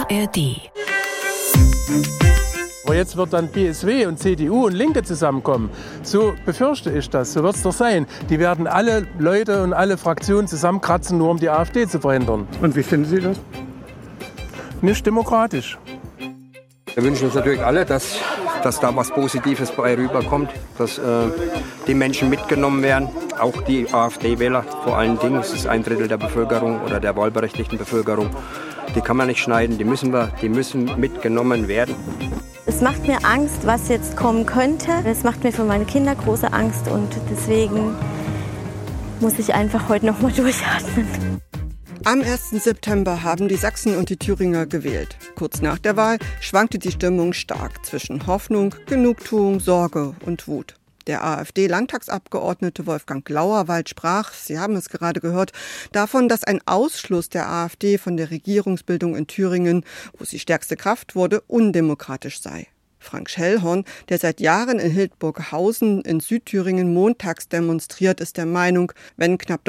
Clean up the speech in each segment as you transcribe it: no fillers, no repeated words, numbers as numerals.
ARD. Aber jetzt wird dann BSW und CDU und Linke zusammenkommen. So befürchte ich das. So wird es doch sein. Die werden alle Leute und alle Fraktionen zusammenkratzen, nur um die AfD zu verhindern. Und wie finden Sie das? Nicht demokratisch. Wir wünschen uns natürlich alle, dass da was Positives bei rüberkommt, dass die Menschen mitgenommen werden, auch die AfD-Wähler vor allen Dingen. Es ist 1/3 der Bevölkerung oder der wahlberechtigten Bevölkerung. Die kann man nicht schneiden, die müssen mitgenommen werden. Es macht mir Angst, was jetzt kommen könnte. Es macht mir für meine Kinder große Angst und deswegen muss ich einfach heute noch mal durchatmen. Am 1. September haben die Sachsen und die Thüringer gewählt. Kurz nach der Wahl schwankte die Stimmung stark zwischen Hoffnung, Genugtuung, Sorge und Wut. Der AfD-Landtagsabgeordnete Wolfgang Lauerwald sprach, Sie haben es gerade gehört, davon, dass ein Ausschluss der AfD von der Regierungsbildung in Thüringen, wo sie stärkste Kraft wurde, undemokratisch sei. Frank Schellhorn, der seit Jahren in Hildburghausen in Südthüringen montags demonstriert, ist der Meinung, wenn knapp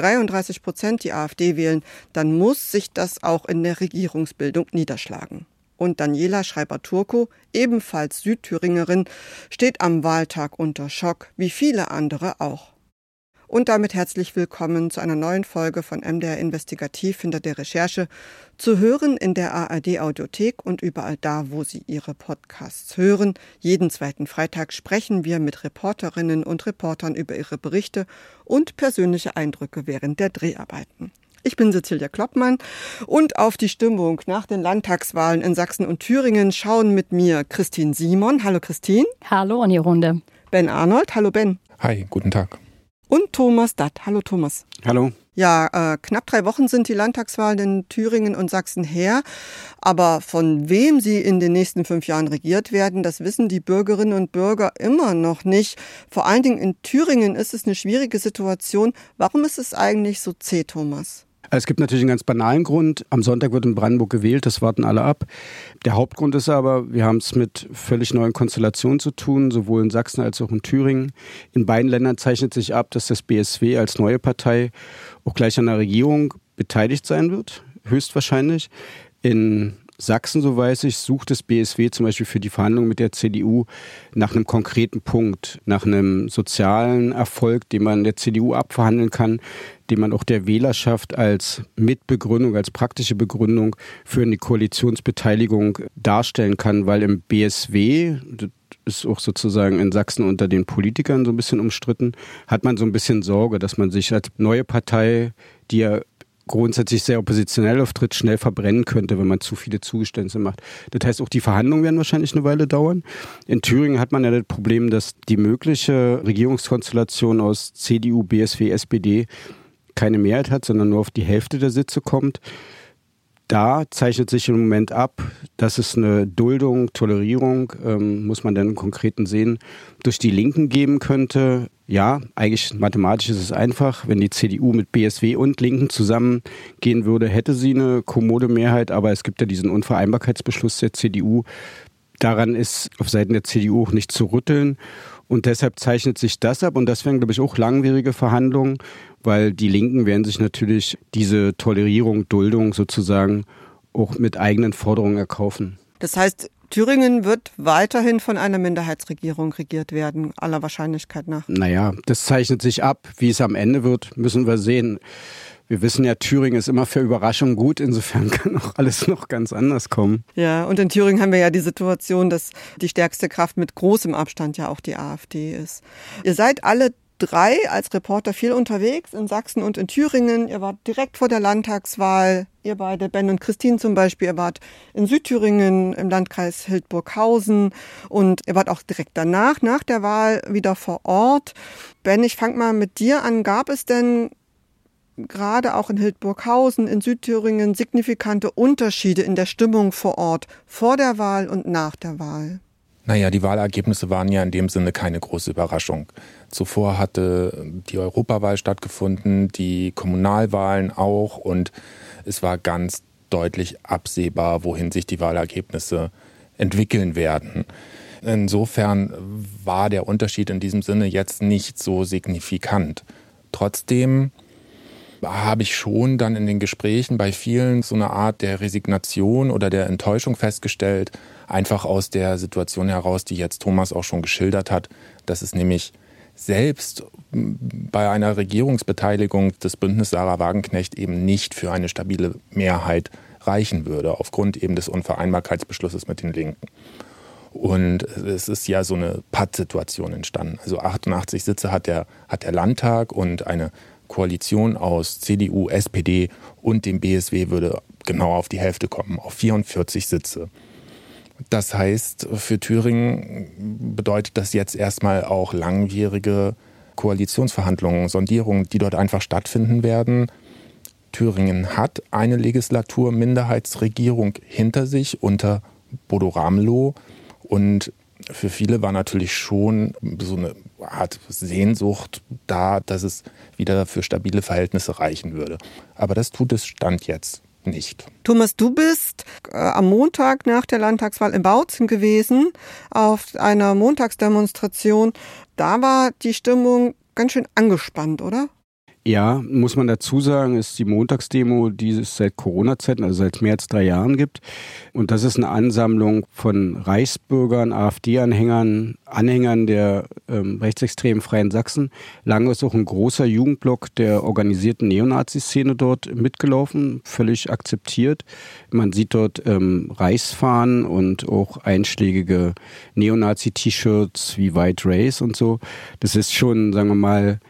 33% die AfD wählen, dann muss sich das auch in der Regierungsbildung niederschlagen. Und Daniela Schreiber-Turko, ebenfalls Südthüringerin, steht am Wahltag unter Schock, wie viele andere auch. Und damit herzlich willkommen zu einer neuen Folge von MDR Investigativ hinter der Recherche, zu hören in der ARD-Audiothek und überall da, wo Sie Ihre Podcasts hören. Jeden zweiten Freitag sprechen wir mit Reporterinnen und Reportern über ihre Berichte und persönliche Eindrücke während der Dreharbeiten. Ich bin Cecilia Kloppmann und auf die Stimmung nach den Landtagswahlen in Sachsen und Thüringen schauen mit mir Christine Simon. Hallo Christine. Hallo in die Runde. Ben Arnold. Hallo Ben. Hi, guten Tag. Und Thomas Datt. Hallo Thomas. Hallo. Ja, knapp 3 Wochen sind die Landtagswahlen in Thüringen und Sachsen her. Aber von wem sie in den nächsten 5 Jahren regiert werden, das wissen die Bürgerinnen und Bürger immer noch nicht. Vor allen Dingen in Thüringen ist es eine schwierige Situation. Warum ist es eigentlich so zäh, Thomas? Es gibt natürlich einen ganz banalen Grund. Am Sonntag wird in Brandenburg gewählt, das warten alle ab. Der Hauptgrund ist aber, wir haben es mit völlig neuen Konstellationen zu tun, sowohl in Sachsen als auch in Thüringen. In beiden Ländern zeichnet sich ab, dass das BSW als neue Partei auch gleich an der Regierung beteiligt sein wird, höchstwahrscheinlich. In Sachsen, so weiß ich, sucht das BSW zum Beispiel für die Verhandlungen mit der CDU nach einem konkreten Punkt, nach einem sozialen Erfolg, den man der CDU abverhandeln kann, den man auch der Wählerschaft als Mitbegründung, als praktische Begründung für eine Koalitionsbeteiligung darstellen kann, weil im BSW, das ist auch sozusagen in Sachsen unter den Politikern so ein bisschen umstritten, hat man so ein bisschen Sorge, dass man sich als neue Partei, die ja grundsätzlich sehr oppositionell auftritt, schnell verbrennen könnte, wenn man zu viele Zugeständnisse macht. Das heißt, auch die Verhandlungen werden wahrscheinlich eine Weile dauern. In Thüringen hat man ja das Problem, dass die mögliche Regierungskonstellation aus CDU, BSW, SPD keine Mehrheit hat, sondern nur auf die Hälfte der Sitze kommt. Da zeichnet sich im Moment ab, dass es eine Duldung, Tolerierung, muss man dann im Konkreten sehen, durch die Linken geben könnte. Ja, eigentlich mathematisch ist es einfach. Wenn die CDU mit BSW und Linken zusammengehen würde, hätte sie eine kommode Mehrheit. Aber es gibt ja diesen Unvereinbarkeitsbeschluss der CDU. Daran ist auf Seiten der CDU auch nicht zu rütteln. Und deshalb zeichnet sich das ab. Und das wären, glaube ich, auch langwierige Verhandlungen, weil die Linken werden sich natürlich diese Tolerierung, Duldung sozusagen auch mit eigenen Forderungen erkaufen. Das heißt, Thüringen wird weiterhin von einer Minderheitsregierung regiert werden, aller Wahrscheinlichkeit nach. Naja, das zeichnet sich ab. Wie es am Ende wird, müssen wir sehen. Wir wissen ja, Thüringen ist immer für Überraschungen gut. Insofern kann auch alles noch ganz anders kommen. Ja, und in Thüringen haben wir ja die Situation, dass die stärkste Kraft mit großem Abstand ja auch die AfD ist. Ihr seid alle 3 als Reporter viel unterwegs in Sachsen und in Thüringen. Ihr wart direkt vor der Landtagswahl. Ihr beide, Ben und Christine zum Beispiel, ihr wart in Südthüringen im Landkreis Hildburghausen und ihr wart auch direkt danach, nach der Wahl, wieder vor Ort. Ben, ich fange mal mit dir an. Gab es denn gerade auch in Hildburghausen, in Südthüringen, signifikante Unterschiede in der Stimmung vor Ort, vor der Wahl und nach der Wahl? Naja, die Wahlergebnisse waren ja in dem Sinne keine große Überraschung. Zuvor hatte die Europawahl stattgefunden, die Kommunalwahlen auch und es war ganz deutlich absehbar, wohin sich die Wahlergebnisse entwickeln werden. Insofern war der Unterschied in diesem Sinne jetzt nicht so signifikant. Trotzdem habe ich schon dann in den Gesprächen bei vielen so eine Art der Resignation oder der Enttäuschung festgestellt, einfach aus der Situation heraus, die jetzt Thomas auch schon geschildert hat, dass es nämlich selbst bei einer Regierungsbeteiligung des Bündnisses Sarah Wagenknecht eben nicht für eine stabile Mehrheit reichen würde, aufgrund eben des Unvereinbarkeitsbeschlusses mit den Linken. Und es ist ja so eine Pattsituation entstanden. Also 88 Sitze hat der Landtag und eine Koalition aus CDU, SPD und dem BSW würde genau auf die Hälfte kommen, auf 44 Sitze. Das heißt, für Thüringen bedeutet das jetzt erstmal auch langwierige Koalitionsverhandlungen, Sondierungen, die dort einfach stattfinden werden. Thüringen hat eine Legislatur-Minderheitsregierung hinter sich unter Bodo Ramelow. Und für viele war natürlich schon so eine Art Sehnsucht da, dass es wieder für stabile Verhältnisse reichen würde. Aber das tut es Stand jetzt nicht. Thomas, du bist am Montag nach der Landtagswahl in Bautzen gewesen, auf einer Montagsdemonstration. Da war die Stimmung ganz schön angespannt, oder? Ja, muss man dazu sagen, ist die Montagsdemo, die es seit Corona-Zeiten, also seit mehr als 3 Jahren gibt. Und das ist eine Ansammlung von Reichsbürgern, AfD-Anhängern, Anhängern der rechtsextremen Freien Sachsen. Lange ist auch ein großer Jugendblock der organisierten Neonazi-Szene dort mitgelaufen, völlig akzeptiert. Man sieht dort Reichsfahnen und auch einschlägige Neonazi-T-Shirts wie White Race und so. Das ist schon, sagen wir mal,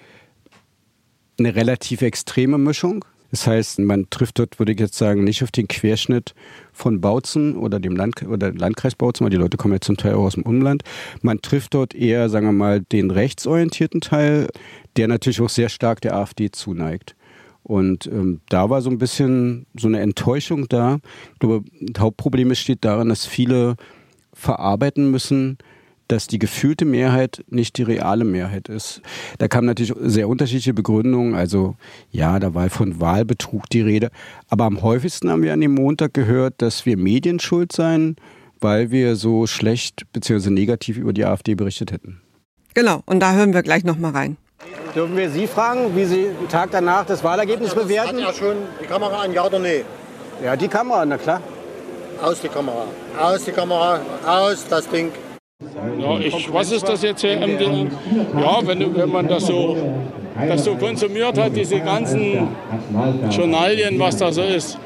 eine relativ extreme Mischung. Das heißt, man trifft dort, würde ich jetzt sagen, nicht auf den Querschnitt von Bautzen oder dem Landkreis Bautzen, weil die Leute kommen ja zum Teil auch aus dem Umland. Man trifft dort eher, sagen wir mal, den rechtsorientierten Teil, der natürlich auch sehr stark der AfD zuneigt. Und da war so ein bisschen so eine Enttäuschung da. Ich glaube, das Hauptproblem besteht darin, dass viele verarbeiten müssen, dass die gefühlte Mehrheit nicht die reale Mehrheit ist. Da kamen natürlich sehr unterschiedliche Begründungen. Also ja, da war von Wahlbetrug die Rede. Aber am häufigsten haben wir an dem Montag gehört, dass wir Medien schuld seien, weil wir so schlecht bzw. negativ über die AfD berichtet hätten. Genau, und da hören wir gleich noch mal rein. Dürfen wir Sie fragen, wie Sie einen Tag danach das Wahlergebnis bewerten? Hat er schon die Kamera an, ja oder nee? Ja, die Kamera, na klar. Aus die Kamera, aus das Ding. Ja, was ist das jetzt hier? Ja, wenn man das so konsumiert hat, diese ganzen Journalien, was da so ist.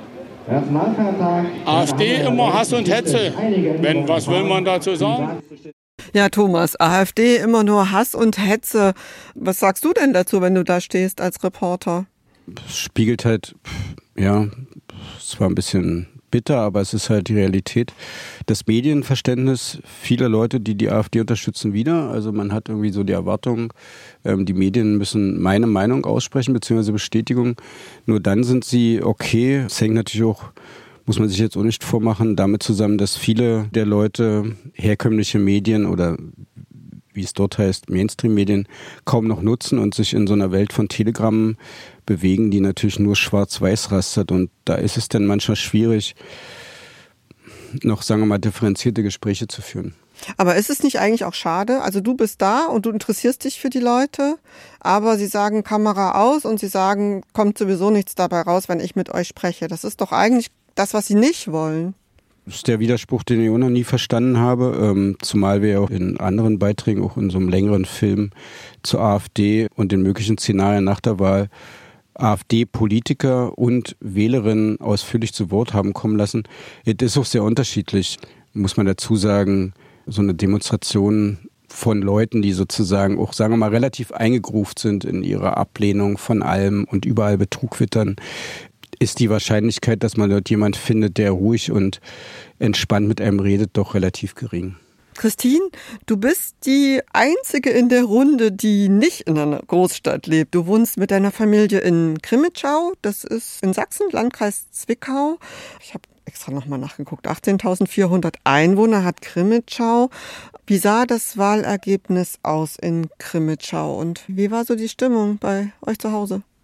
AfD immer Hass und Hetze. Was will man dazu sagen? Ja, Thomas, AfD immer nur Hass und Hetze. Was sagst du denn dazu, wenn du da stehst als Reporter? Das spiegelt halt, ja, es war ein bisschen bitter, aber es ist halt die Realität. Das Medienverständnis vieler Leute, die die AfD unterstützen, wieder. Also man hat irgendwie so die Erwartung, die Medien müssen meine Meinung aussprechen, beziehungsweise Bestätigung. Nur dann sind sie okay. Es hängt natürlich auch, muss man sich jetzt auch nicht vormachen, damit zusammen, dass viele der Leute herkömmliche Medien oder wie es dort heißt, Mainstream-Medien kaum noch nutzen und sich in so einer Welt von Telegrammen bewegen, die natürlich nur schwarz-weiß rastert. Und da ist es dann manchmal schwierig, noch, sagen wir mal, differenzierte Gespräche zu führen. Aber ist es nicht eigentlich auch schade? Also du bist da und du interessierst dich für die Leute, aber sie sagen Kamera aus und sie sagen, kommt sowieso nichts dabei raus, wenn ich mit euch spreche. Das ist doch eigentlich das, was sie nicht wollen. Das ist der Widerspruch, den ich auch noch nie verstanden habe, zumal wir ja auch in anderen Beiträgen, auch in so einem längeren Film zur AfD und den möglichen Szenarien nach der Wahl AfD-Politiker und Wählerinnen ausführlich zu Wort haben kommen lassen. Es ist auch sehr unterschiedlich, muss man dazu sagen, so eine Demonstration von Leuten, die sozusagen auch, sagen wir mal, relativ eingegruft sind in ihrer Ablehnung von allem und überall Betrug wittern, ist die Wahrscheinlichkeit, dass man dort jemand findet, der ruhig und entspannt mit einem redet, doch relativ gering. Christine, du bist die Einzige in der Runde, die nicht in einer Großstadt lebt. Du wohnst mit deiner Familie in Krimitschau, das ist in Sachsen, Landkreis Zwickau. Ich habe extra nochmal nachgeguckt, 18.400 Einwohner hat Krimitschau. Wie sah das Wahlergebnis aus in Krimitschau und wie war so die Stimmung bei euch zu Hause?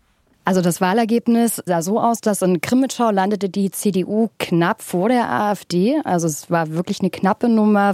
Also das Wahlergebnis sah so aus, dass in Crimmitschau landete die CDU knapp vor der AfD. Also es war wirklich eine knappe Nummer,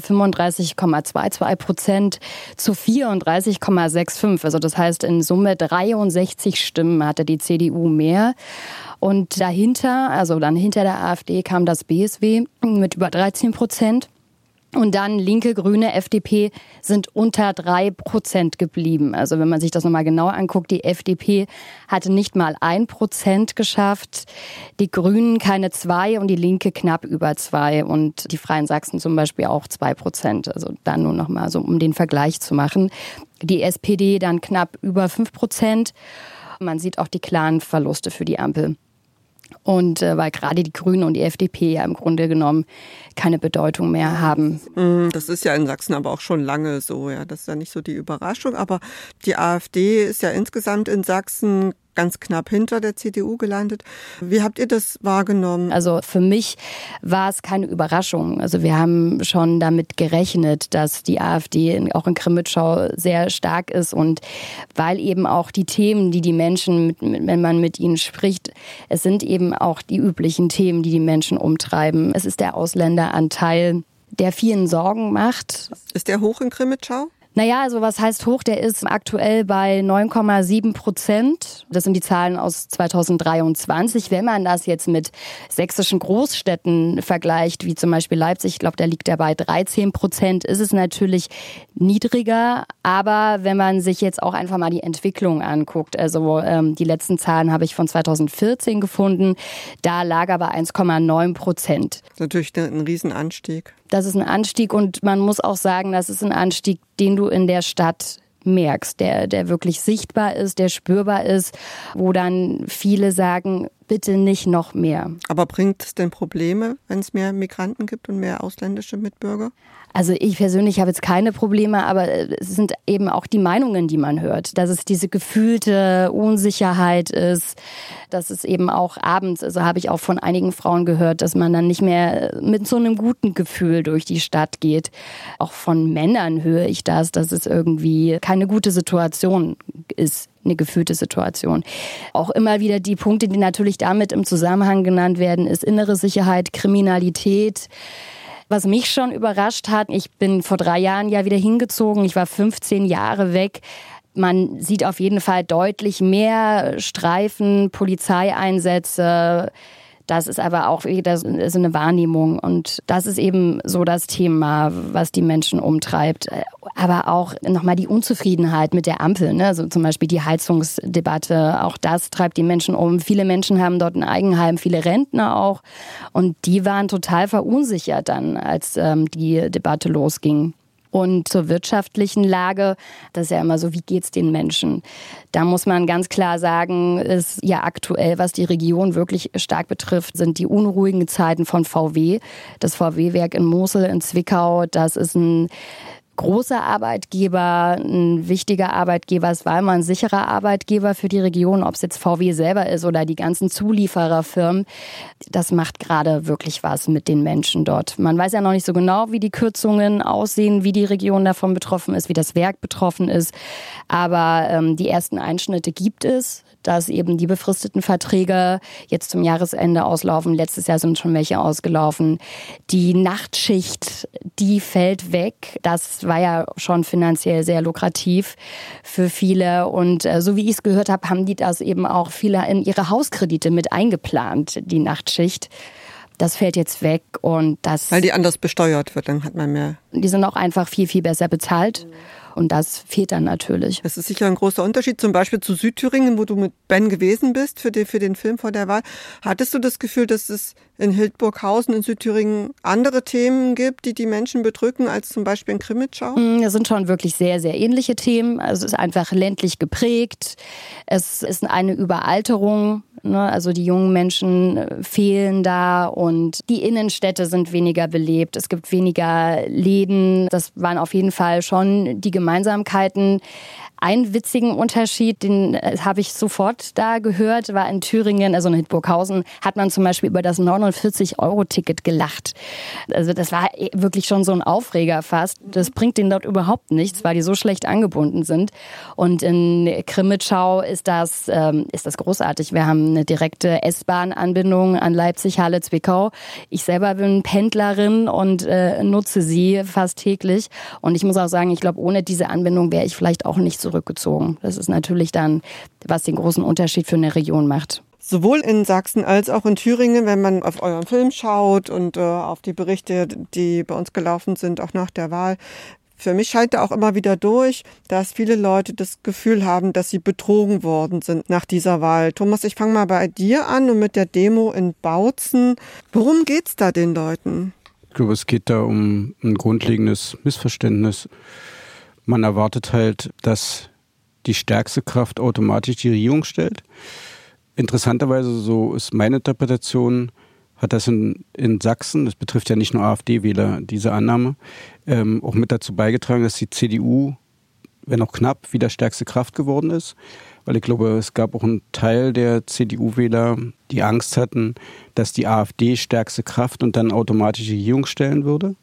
35,22% zu 34,65. Also das heißt in Summe 63 Stimmen hatte die CDU mehr. Und dahinter, also dann hinter der AfD, kam das BSW mit über 13%. Und dann Linke, Grüne, FDP sind unter 3% geblieben. Also wenn man sich das nochmal genau anguckt, die FDP hatte nicht mal 1% geschafft, die Grünen keine 2% und die Linke knapp über 2% und die Freien Sachsen zum Beispiel auch 2%. Also dann nur nochmal so, um den Vergleich zu machen. Die SPD dann knapp über 5%. Man sieht auch die klaren Verluste für die Ampel. Und weil gerade die Grünen und die FDP ja im Grunde genommen keine Bedeutung mehr haben. Das ist ja in Sachsen aber auch schon lange so, ja. Das ist ja nicht so die Überraschung. Aber die AfD ist ja insgesamt in Sachsen ganz knapp hinter der CDU gelandet. Wie habt ihr das wahrgenommen? Also für mich war es keine Überraschung. Also wir haben schon damit gerechnet, dass die AfD auch in Crimmitschau sehr stark ist und weil eben auch die Themen, die Menschen, wenn man mit ihnen spricht, es sind eben auch die üblichen Themen, die die Menschen umtreiben. Es ist der Ausländeranteil, der vielen Sorgen macht. Ist der hoch in Crimmitschau? Naja, also was heißt hoch? Der ist aktuell bei 9,7%. Das sind die Zahlen aus 2023. Wenn man das jetzt mit sächsischen Großstädten vergleicht, wie zum Beispiel Leipzig, ich glaube, da liegt er bei 13%, ist es natürlich niedriger. Aber wenn man sich jetzt auch einfach mal die Entwicklung anguckt, also die letzten Zahlen habe ich von 2014 gefunden, da lag er bei 1,9%. Das ist natürlich ein Riesenanstieg. Das ist ein Anstieg und man muss auch sagen, das ist ein Anstieg, den du in der Stadt merkst, der wirklich sichtbar ist, der spürbar ist, wo dann viele sagen, bitte nicht noch mehr. Aber bringt es denn Probleme, wenn es mehr Migranten gibt und mehr ausländische Mitbürger? Also ich persönlich habe jetzt keine Probleme, aber es sind eben auch die Meinungen, die man hört, dass es diese gefühlte Unsicherheit ist, dass es eben auch abends, also habe ich auch von einigen Frauen gehört, dass man dann nicht mehr mit so einem guten Gefühl durch die Stadt geht. Auch von Männern höre ich das, dass es irgendwie keine gute Situation ist. Eine gefühlte Situation. Auch immer wieder die Punkte, die natürlich damit im Zusammenhang genannt werden, ist innere Sicherheit, Kriminalität. Was mich schon überrascht hat, ich bin vor 3 Jahren ja wieder hingezogen, ich war 15 Jahre weg. Man sieht auf jeden Fall deutlich mehr Streifen, Polizeieinsätze. Das ist aber auch wieder so eine Wahrnehmung und das ist eben so das Thema, was die Menschen umtreibt. Aber auch nochmal die Unzufriedenheit mit der Ampel, ne? Also zum Beispiel die Heizungsdebatte, auch das treibt die Menschen um. Viele Menschen haben dort ein Eigenheim, viele Rentner auch und die waren total verunsichert dann, als die Debatte losging. Und zur wirtschaftlichen Lage, das ist ja immer so, wie geht's den Menschen? Da muss man ganz klar sagen, ist ja aktuell, was die Region wirklich stark betrifft, sind die unruhigen Zeiten von VW. Das VW-Werk in Mosel in Zwickau, das ist ein großer Arbeitgeber, ein wichtiger Arbeitgeber. Es war immer ein sicherer Arbeitgeber für die Region, ob es jetzt VW selber ist oder die ganzen Zuliefererfirmen. Das macht gerade wirklich was mit den Menschen dort. Man weiß ja noch nicht so genau, wie die Kürzungen aussehen, wie die Region davon betroffen ist, wie das Werk betroffen ist. Aber die ersten Einschnitte gibt es, dass eben die befristeten Verträge jetzt zum Jahresende auslaufen. Letztes Jahr sind schon welche ausgelaufen. Die Nachtschicht, die fällt weg. Das war ja schon finanziell sehr lukrativ für viele. Und so wie ich es gehört habe, haben die das eben auch viele in ihre Hauskredite mit eingeplant, die Nachtschicht. Das fällt jetzt weg und das... Weil die anders besteuert wird, dann hat man mehr... Die sind auch einfach viel, viel besser bezahlt. Und das fehlt dann natürlich. Das ist sicher ein großer Unterschied, zum Beispiel zu Südthüringen, wo du mit Ben gewesen bist für den Film vor der Wahl. Hattest du das Gefühl, dass es in Hildburghausen in Südthüringen andere Themen gibt, die die Menschen bedrücken, als zum Beispiel in Crimmitschau? Das sind schon wirklich sehr, sehr ähnliche Themen. Also es ist einfach ländlich geprägt. Es ist eine Überalterung. Also die jungen Menschen fehlen da und die Innenstädte sind weniger belebt. Es gibt weniger Läden. Das waren auf jeden Fall schon die Gemeinsamkeiten. Einen witzigen Unterschied, den habe ich sofort da gehört, war in Thüringen, also in Hildburghausen, hat man zum Beispiel über das 49-Euro-Ticket gelacht. Also das war wirklich schon so ein Aufreger fast. Das bringt denen dort überhaupt nichts, weil die so schlecht angebunden sind. Und in Crimmitschau ist das großartig. Wir haben eine direkte S-Bahn-Anbindung an Leipzig-Halle-Zwickau. Ich selber bin Pendlerin und nutze sie fast täglich. Und ich muss auch sagen, ich glaube, ohne diese Anbindung wäre ich vielleicht auch nicht zurückgezogen. Das ist natürlich dann, was den großen Unterschied für eine Region macht. Sowohl in Sachsen als auch in Thüringen, wenn man auf euren Film schaut und auf die Berichte, die bei uns gelaufen sind, auch nach der Wahl, für mich scheint da auch immer wieder durch, dass viele Leute das Gefühl haben, dass sie betrogen worden sind nach dieser Wahl. Thomas, ich fange mal bei dir an und mit der Demo in Bautzen. Worum geht's da den Leuten? Ich glaube, es geht da um ein grundlegendes Missverständnis. Man erwartet halt, dass die stärkste Kraft automatisch die Regierung stellt. Interessanterweise, so ist meine Interpretation, hat das in Sachsen, das betrifft ja nicht nur AfD-Wähler, diese Annahme, auch mit dazu beigetragen, dass die CDU, wenn auch knapp, wieder stärkste Kraft geworden ist. Weil ich glaube, es gab auch einen Teil der CDU-Wähler, die Angst hatten, dass die AfD stärkste Kraft und dann automatisch die Regierung stellen würde.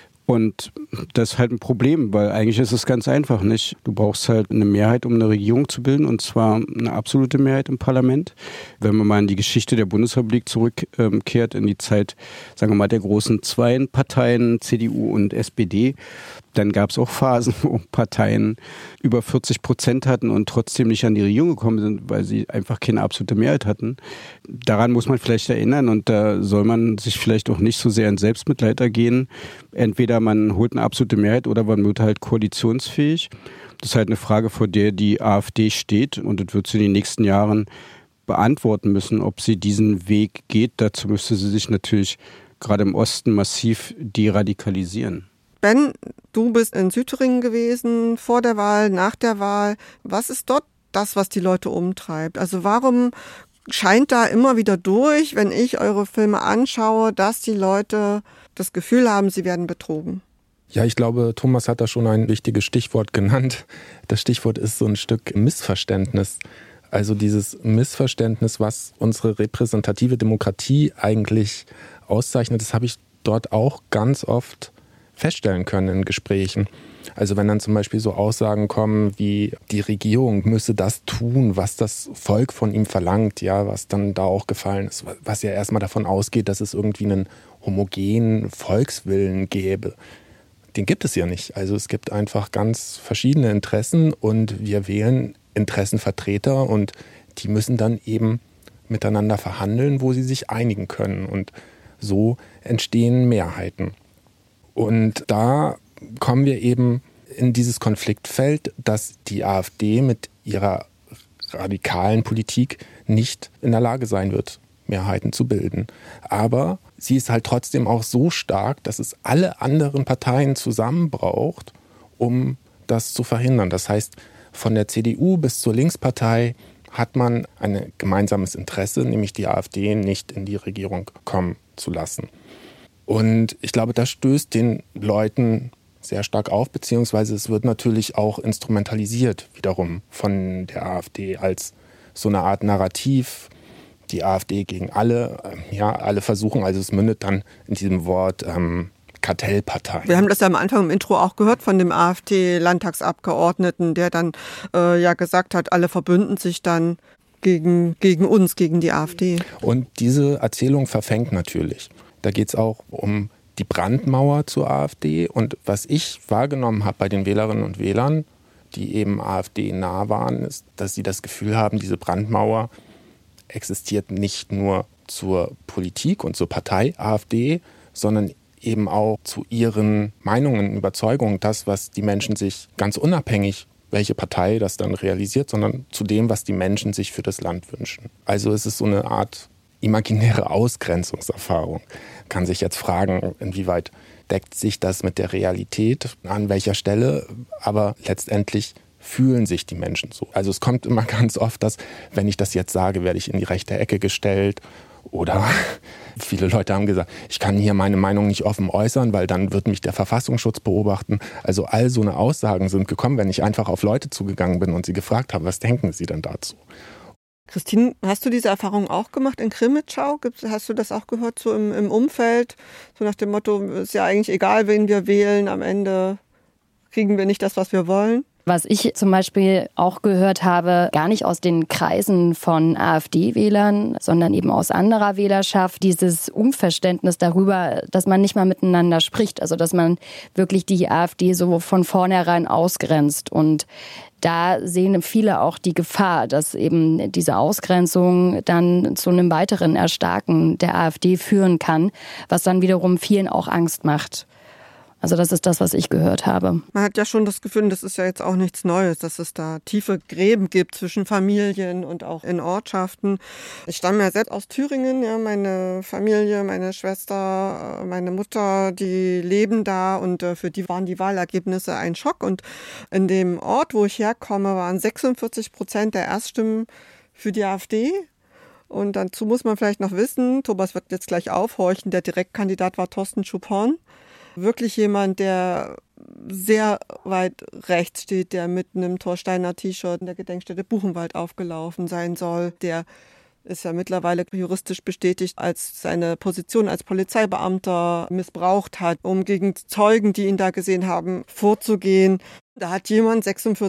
Und das ist halt ein Problem, weil eigentlich ist es ganz einfach, nicht? Du brauchst halt eine Mehrheit, um eine Regierung zu bilden, und zwar eine absolute Mehrheit im Parlament. Wenn man mal in die Geschichte der Bundesrepublik zurückkehrt, in die Zeit, sagen wir mal, der großen zwei Parteien, CDU und SPD, dann gab es auch Phasen, wo Parteien über 40% hatten und trotzdem nicht an die Regierung gekommen sind, weil sie einfach keine absolute Mehrheit hatten. Daran muss man vielleicht erinnern, und da soll man sich vielleicht auch nicht so sehr in Selbstmitleid ergehen. Entweder man holt eine absolute Mehrheit oder man wird halt koalitionsfähig. Das ist halt eine Frage, vor der die AfD steht, und das wird sie in den nächsten Jahren beantworten müssen, ob sie diesen Weg geht. Dazu müsste sie sich natürlich gerade im Osten massiv deradikalisieren. Ben, du bist in Südthüringen gewesen, vor der Wahl, nach der Wahl. Was ist dort das, was die Leute umtreibt? Also warum scheint da immer wieder durch, wenn ich eure Filme anschaue, dass die Leute das Gefühl haben, sie werden betrogen? Ja, ich glaube, Thomas hat da schon ein wichtiges Stichwort genannt. Das Stichwort ist so ein Stück Missverständnis. Also dieses Missverständnis, was unsere repräsentative Demokratie eigentlich auszeichnet, das habe ich dort auch ganz oft feststellen können in Gesprächen. Also wenn dann zum Beispiel so Aussagen kommen wie, die Regierung müsse das tun, was das Volk von ihm verlangt, ja, was dann da auch gefallen ist, was ja erstmal davon ausgeht, dass es irgendwie einen homogenen Volkswillen gäbe. Den gibt es ja nicht. Also es gibt einfach ganz verschiedene Interessen, und wir wählen Interessenvertreter, und die müssen dann eben miteinander verhandeln, wo sie sich einigen können, und so entstehen Mehrheiten. Und da kommen wir eben in dieses Konfliktfeld, dass die AfD mit ihrer radikalen Politik nicht in der Lage sein wird, Mehrheiten zu bilden. Aber sie ist halt trotzdem auch so stark, dass es alle anderen Parteien zusammen braucht, um das zu verhindern. Das heißt, von der CDU bis zur Linkspartei hat man ein gemeinsames Interesse, nämlich die AfD nicht in die Regierung kommen zu lassen. Und ich glaube, das stößt den Leuten sehr stark auf, beziehungsweise es wird natürlich auch instrumentalisiert wiederum von der AfD als so eine Art Narrativ, die AfD gegen alle, alle versuchen, also es mündet dann in diesem Wort Kartellpartei. Wir haben das ja am Anfang im Intro auch gehört von dem AfD-Landtagsabgeordneten, der dann gesagt hat, alle verbünden sich dann gegen uns, gegen die AfD. Und diese Erzählung verfängt natürlich. Da geht es auch um die Brandmauer zur AfD. Und was ich wahrgenommen habe bei den Wählerinnen und Wählern, die eben AfD nah waren, ist, dass sie das Gefühl haben, diese Brandmauer existiert nicht nur zur Politik und zur Partei AfD, sondern eben auch zu ihren Meinungen, Überzeugungen, das, was die Menschen sich ganz unabhängig, welche Partei das dann realisiert, sondern zu dem, was die Menschen sich für das Land wünschen. Also es ist so eine Art imaginäre Ausgrenzungserfahrung. Kann sich jetzt fragen, inwieweit deckt sich das mit der Realität, an welcher Stelle, aber letztendlich fühlen sich die Menschen so. Also es kommt immer ganz oft, dass, wenn ich das jetzt sage, werde ich in die rechte Ecke gestellt Oder viele Leute haben gesagt, ich kann hier meine Meinung nicht offen äußern, weil dann wird mich der Verfassungsschutz beobachten. Also all so eine Aussagen sind gekommen, wenn ich einfach auf Leute zugegangen bin und sie gefragt habe, was denken sie denn dazu? Christine, hast du diese Erfahrung auch gemacht in Krimitschau? Hast du das auch gehört, so im Umfeld? So nach dem Motto, ist ja eigentlich egal, wen wir wählen, am Ende kriegen wir nicht das, was wir wollen? Was ich zum Beispiel auch gehört habe, gar nicht aus den Kreisen von AfD-Wählern, sondern eben aus anderer Wählerschaft, dieses Unverständnis darüber, dass man nicht mal miteinander spricht, also dass man wirklich die AfD so von vornherein ausgrenzt. Und da sehen viele auch die Gefahr, dass eben diese Ausgrenzung dann zu einem weiteren Erstarken der AfD führen kann, was dann wiederum vielen auch Angst macht. Also das ist das, was ich gehört habe. Man hat ja schon das Gefühl, das ist ja jetzt auch nichts Neues, dass es da tiefe Gräben gibt zwischen Familien und auch in Ortschaften. Ich stamme ja selbst aus Thüringen, ja, meine Familie, meine Schwester, meine Mutter, die leben da und für die waren die Wahlergebnisse ein Schock. Und in dem Ort, wo ich herkomme, waren 46% der Erststimmen für die AfD. Und dazu muss man vielleicht noch wissen, Thomas wird jetzt gleich aufhorchen, der Direktkandidat war Thorsten Schuppan. Wirklich jemand, der sehr weit rechts steht, der mit einem Thorsteiner T-Shirt in der Gedenkstätte Buchenwald aufgelaufen sein soll. Der ist ja mittlerweile juristisch bestätigt, als seine Position als Polizeibeamter missbraucht hat, um gegen Zeugen, die ihn da gesehen haben, vorzugehen. Da hat jemand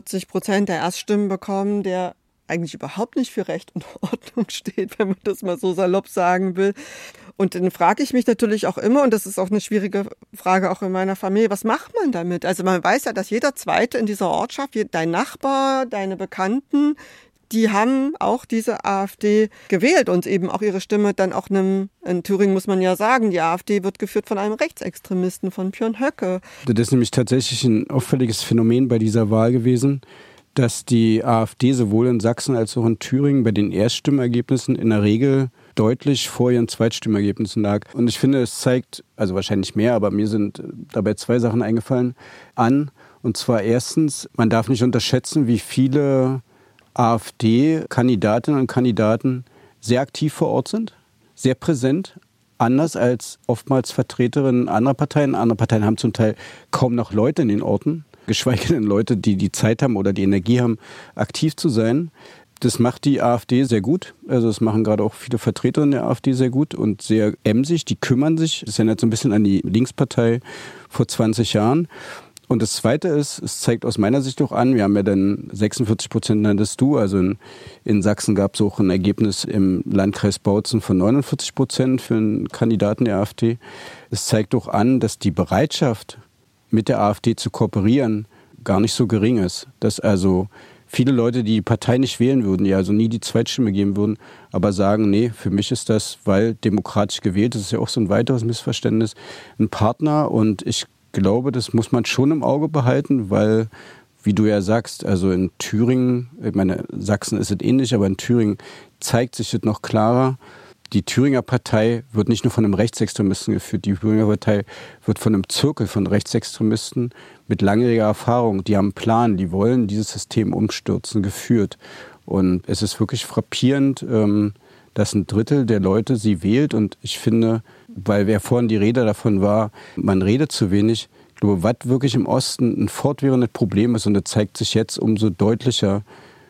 46% der Erststimmen bekommen, der eigentlich überhaupt nicht für Recht und Ordnung steht, wenn man das mal so salopp sagen will. Und dann frage ich mich natürlich auch immer, und das ist auch eine schwierige Frage auch in meiner Familie, was macht man damit? Also man weiß ja, dass jeder Zweite in dieser Ortschaft, dein Nachbar, deine Bekannten, die haben auch diese AfD gewählt und eben auch ihre Stimme dann auch in Thüringen muss man ja sagen, die AfD wird geführt von einem Rechtsextremisten, von Björn Höcke. Das ist nämlich tatsächlich ein auffälliges Phänomen bei dieser Wahl gewesen, dass die AfD sowohl in Sachsen als auch in Thüringen bei den Erststimmergebnissen in der Regel deutlich vor ihren Zweitstimmergebnissen lag. Und ich finde, es zeigt, also wahrscheinlich mehr, aber mir sind dabei zwei Sachen eingefallen, an. Und zwar erstens, man darf nicht unterschätzen, wie viele AfD-Kandidatinnen und Kandidaten sehr aktiv vor Ort sind, sehr präsent. Anders als oftmals Vertreterinnen anderer Parteien. Andere Parteien haben zum Teil kaum noch Leute in den Orten, geschweige denn Leute, die die Zeit haben oder die Energie haben, aktiv zu sein. Das macht die AfD sehr gut. Also das machen gerade auch viele Vertreterinnen der AfD sehr gut und sehr emsig. Die kümmern sich. Das erinnert so ein bisschen an die Linkspartei vor 20 Jahren. Und das Zweite ist, es zeigt aus meiner Sicht auch an, wir haben ja dann 46%, nanntest du, also in Sachsen gab es auch ein Ergebnis im Landkreis Bautzen von 49% für einen Kandidaten der AfD. Es zeigt auch an, dass die Bereitschaft, mit der AfD zu kooperieren, gar nicht so gering ist. Dass also viele Leute, die Partei nicht wählen würden, die also nie die Zweitstimme geben würden, aber sagen, nee, für mich ist das, weil demokratisch gewählt, das ist ja auch so ein weiteres Missverständnis, ein Partner. Und ich glaube, das muss man schon im Auge behalten, weil, wie du ja sagst, also in Thüringen, ich meine, Sachsen ist es ähnlich, aber in Thüringen zeigt sich das noch klarer. Die Thüringer Partei wird nicht nur von einem Rechtsextremisten geführt, die Thüringer Partei wird von einem Zirkel von Rechtsextremisten mit langjähriger Erfahrung, die haben einen Plan, die wollen dieses System umstürzen, geführt. Und es ist wirklich frappierend, dass ein Drittel der Leute sie wählt. Und ich finde, weil wer vorhin die Rede davon war, man redet zu wenig, ich glaube, was wirklich im Osten ein fortwährendes Problem ist, und das zeigt sich jetzt umso deutlicher,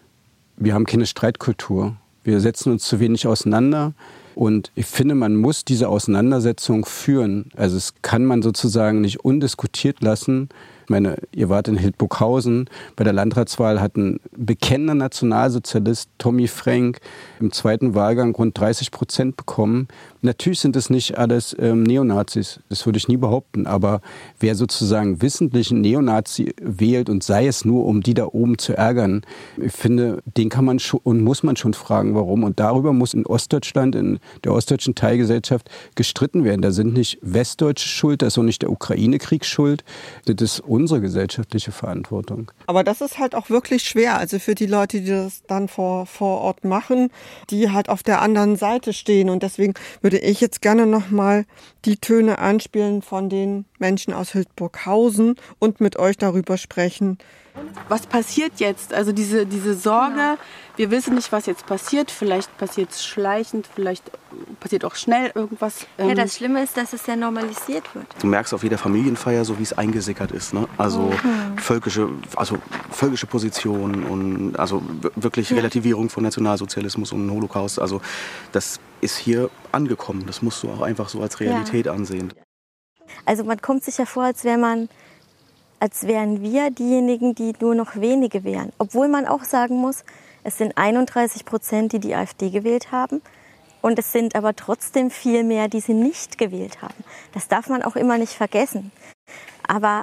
wir haben keine Streitkultur. Wir setzen uns zu wenig auseinander. Und ich finde, man muss diese Auseinandersetzung führen. Also es kann man sozusagen nicht undiskutiert lassen. Ich meine, ihr wart in Hildburghausen. Bei der Landratswahl hat ein bekennender Nationalsozialist, Tommy Frank, im zweiten Wahlgang rund 30% bekommen. Natürlich sind es nicht alles Neonazis, das würde ich nie behaupten. Aber wer sozusagen wissentlich einen Neonazi wählt und sei es nur, um die da oben zu ärgern, ich finde, den kann man schon und muss man schon fragen, warum. Und darüber muss in Ostdeutschland, in der ostdeutschen Teilgesellschaft gestritten werden. Da sind nicht Westdeutsche schuld, da ist auch nicht der Ukraine-Krieg schuld. Das ist unsere gesellschaftliche Verantwortung. Aber das ist halt auch wirklich schwer. Also für die Leute, die das dann vor Ort machen, die halt auf der anderen Seite stehen. Und deswegen würde ich jetzt gerne nochmal die Töne anspielen von den Menschen aus Hildburghausen, und mit euch darüber sprechen. Was passiert jetzt? Also diese Sorge, wir wissen nicht, was jetzt passiert. Vielleicht passiert es schleichend, vielleicht passiert auch schnell irgendwas. Ja, das Schlimme ist, dass es sehr normalisiert wird. Du merkst auf jeder Familienfeier, so wie es eingesickert ist. Ne? Also völkische Positionen und also wirklich Relativierung von Nationalsozialismus und Holocaust. Also das ist hier angekommen. Das musst du auch einfach so als Realität ansehen. Also man kommt sich ja vor, als wären wir diejenigen, die nur noch wenige wären. Obwohl man auch sagen muss, es sind 31%, die AfD gewählt haben. Und es sind aber trotzdem viel mehr, die sie nicht gewählt haben. Das darf man auch immer nicht vergessen. Aber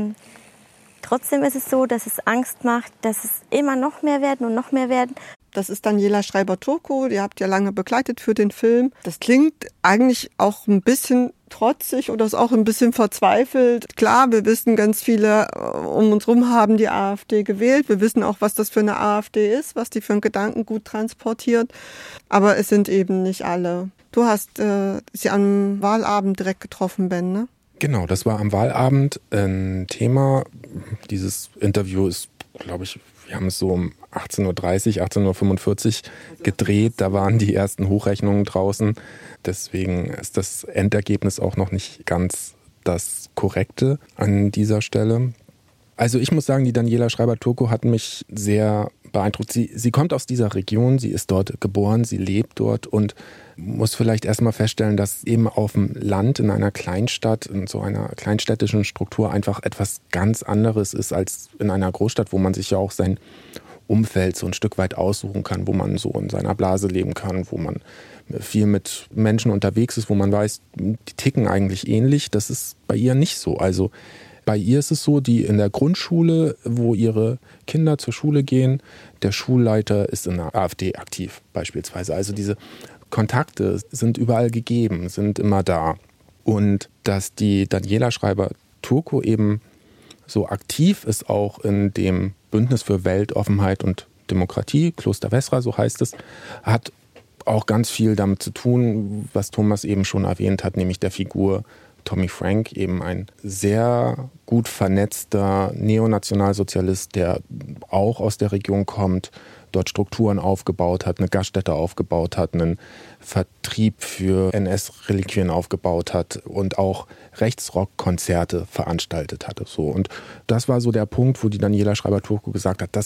trotzdem ist es so, dass es Angst macht, dass es immer noch mehr werden und noch mehr werden. Das ist Daniela Schreiber-Turco, die habt ihr lange begleitet für den Film. Das klingt eigentlich auch ein bisschen trotzig oder ist auch ein bisschen verzweifelt. Klar, wir wissen, ganz viele um uns rum haben die AfD gewählt. Wir wissen auch, was das für eine AfD ist, was die für einen Gedankengut transportiert. Aber es sind eben nicht alle. Du hast sie am Wahlabend direkt getroffen, Ben, ne? Genau, das war am Wahlabend ein Thema. Dieses Interview ist, glaube ich, wir haben es so um 18.30 18.45 Uhr gedreht. Da waren die ersten Hochrechnungen draußen. Deswegen ist das Endergebnis auch noch nicht ganz das Korrekte an dieser Stelle. Also ich muss sagen, die Daniela Schreiber-Turco hat mich sehr beeindruckt. Sie kommt aus dieser Region, sie ist dort geboren, sie lebt dort und muss vielleicht erstmal feststellen, dass eben auf dem Land, in einer Kleinstadt, in so einer kleinstädtischen Struktur einfach etwas ganz anderes ist als in einer Großstadt, wo man sich ja auch sein Umfeld so ein Stück weit aussuchen kann, wo man so in seiner Blase leben kann, wo man viel mit Menschen unterwegs ist, wo man weiß, die ticken eigentlich ähnlich. Das ist bei ihr nicht so. Also bei ihr ist es so, die in der Grundschule, wo ihre Kinder zur Schule gehen, der Schulleiter ist in der AfD aktiv beispielsweise. Also diese Kontakte sind überall gegeben, sind immer da. Und dass die Daniela Schreiber-Turco eben so aktiv ist, auch in dem Bündnis für Weltoffenheit und Demokratie, Kloster Wessra, so heißt es, hat auch ganz viel damit zu tun, was Thomas eben schon erwähnt hat, nämlich der Figur Tommy Frank, eben ein sehr gut vernetzter Neonationalsozialist, der auch aus der Region kommt, dort Strukturen aufgebaut hat, eine Gaststätte aufgebaut hat, einen Vertrieb für NS-Reliquien aufgebaut hat und auch Rechtsrock-Konzerte veranstaltet hatte. So. Und das war so der Punkt, wo die Daniela Schreiber-Turco gesagt hat,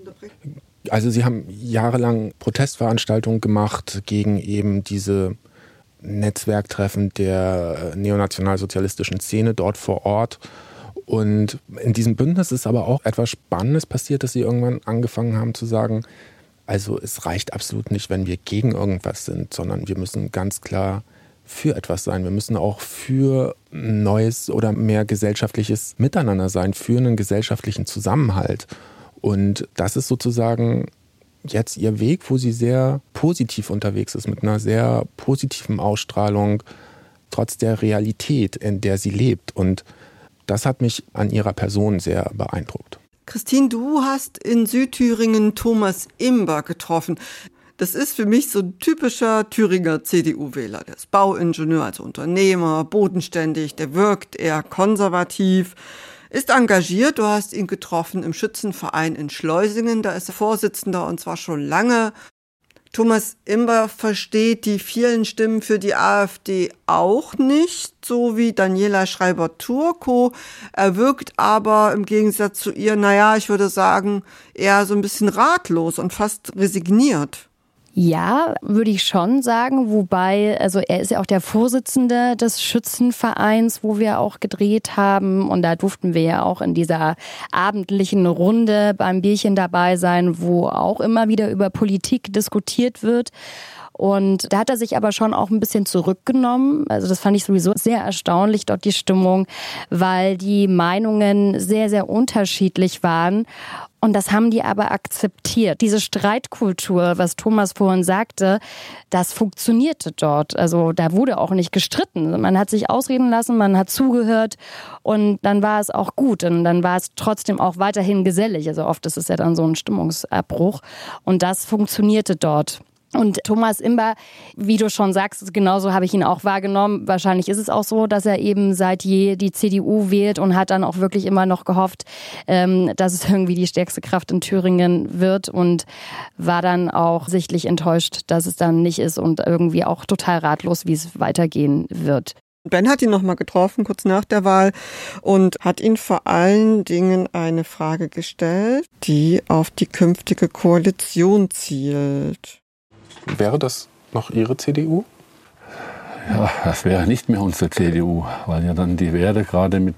also sie haben jahrelang Protestveranstaltungen gemacht gegen eben diese Netzwerktreffen der neonationalsozialistischen Szene dort vor Ort. Und in diesem Bündnis ist aber auch etwas Spannendes passiert, dass sie irgendwann angefangen haben zu sagen, also es reicht absolut nicht, wenn wir gegen irgendwas sind, sondern wir müssen ganz klar für etwas sein. Wir müssen auch für ein neues oder mehr gesellschaftliches Miteinander sein, für einen gesellschaftlichen Zusammenhalt. Und das ist sozusagen jetzt ihr Weg, wo sie sehr positiv unterwegs ist, mit einer sehr positiven Ausstrahlung, trotz der Realität, in der sie lebt. Und das hat mich an ihrer Person sehr beeindruckt. Christine, du hast in Südthüringen Thomas Imber getroffen. Das ist für mich so ein typischer Thüringer CDU-Wähler. Der ist Bauingenieur, also Unternehmer, bodenständig, der wirkt eher konservativ, ist engagiert. Du hast ihn getroffen im Schützenverein in Schleusingen, da ist er Vorsitzender und zwar schon lange. Thomas Imber versteht die vielen Stimmen für die AfD auch nicht, so wie Daniela Schreiber-Turco. Er wirkt aber im Gegensatz zu ihr, ich würde sagen, eher so ein bisschen ratlos und fast resigniert. Ja, würde ich schon sagen, wobei, also er ist ja auch der Vorsitzende des Schützenvereins, wo wir auch gedreht haben und da durften wir ja auch in dieser abendlichen Runde beim Bierchen dabei sein, wo auch immer wieder über Politik diskutiert wird. Und da hat er sich aber schon auch ein bisschen zurückgenommen. Also das fand ich sowieso sehr erstaunlich, dort die Stimmung, weil die Meinungen sehr, sehr unterschiedlich waren. Und das haben die aber akzeptiert. Diese Streitkultur, was Thomas vorhin sagte, das funktionierte dort. Also da wurde auch nicht gestritten. Man hat sich ausreden lassen, man hat zugehört und dann war es auch gut. Und dann war es trotzdem auch weiterhin gesellig. Also oft ist es ja dann so ein Stimmungsabbruch. Und das funktionierte dort. Und Thomas Imber, wie du schon sagst, genauso habe ich ihn auch wahrgenommen. Wahrscheinlich ist es auch so, dass er eben seit je die CDU wählt und hat dann auch wirklich immer noch gehofft, dass es irgendwie die stärkste Kraft in Thüringen wird und war dann auch sichtlich enttäuscht, dass es dann nicht ist und irgendwie auch total ratlos, wie es weitergehen wird. Ben hat ihn nochmal getroffen, kurz nach der Wahl, und hat ihn vor allen Dingen eine Frage gestellt, die auf die künftige Koalition zielt. Wäre das noch Ihre CDU? Ja, das wäre nicht mehr unsere CDU, weil ja dann die Werte gerade mit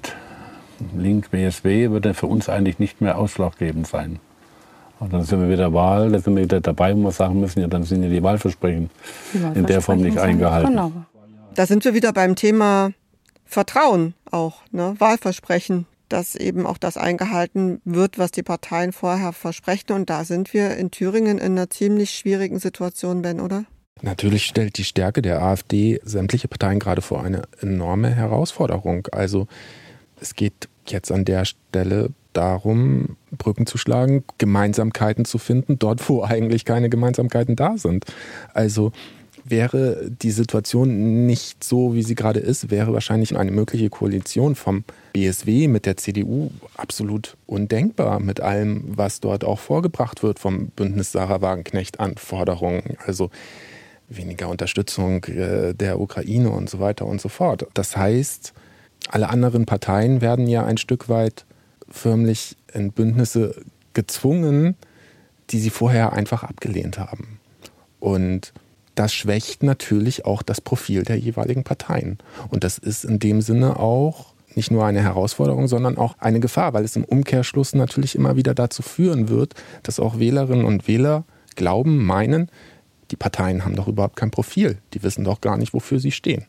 Link, BSW würde für uns eigentlich nicht mehr ausschlaggebend sein. Und dann sind wir wieder Wahl, da sind wir wieder dabei, wo wir sagen müssen, ja, dann sind ja die Wahlversprechen in der Form nicht eingehalten. Genau. Da sind wir wieder beim Thema Vertrauen auch, ne? Wahlversprechen, dass eben auch das eingehalten wird, was die Parteien vorher versprechen. Und da sind wir in Thüringen in einer ziemlich schwierigen Situation, Ben, oder? Natürlich stellt die Stärke der AfD sämtliche Parteien gerade vor eine enorme Herausforderung. Also es geht jetzt an der Stelle darum, Brücken zu schlagen, Gemeinsamkeiten zu finden, dort wo eigentlich keine Gemeinsamkeiten da sind. Also wäre die Situation nicht so, wie sie gerade ist, wäre wahrscheinlich eine mögliche Koalition vom BSW mit der CDU absolut undenkbar, mit allem, was dort auch vorgebracht wird vom Bündnis Sarah Wagenknecht-Anforderungen, also weniger Unterstützung der Ukraine und so weiter und so fort. Das heißt, alle anderen Parteien werden ja ein Stück weit förmlich in Bündnisse gezwungen, die sie vorher einfach abgelehnt haben. Und das schwächt natürlich auch das Profil der jeweiligen Parteien. Und das ist in dem Sinne auch nicht nur eine Herausforderung, sondern auch eine Gefahr, weil es im Umkehrschluss natürlich immer wieder dazu führen wird, dass auch Wählerinnen und Wähler glauben, meinen, die Parteien haben doch überhaupt kein Profil. Die wissen doch gar nicht, wofür sie stehen.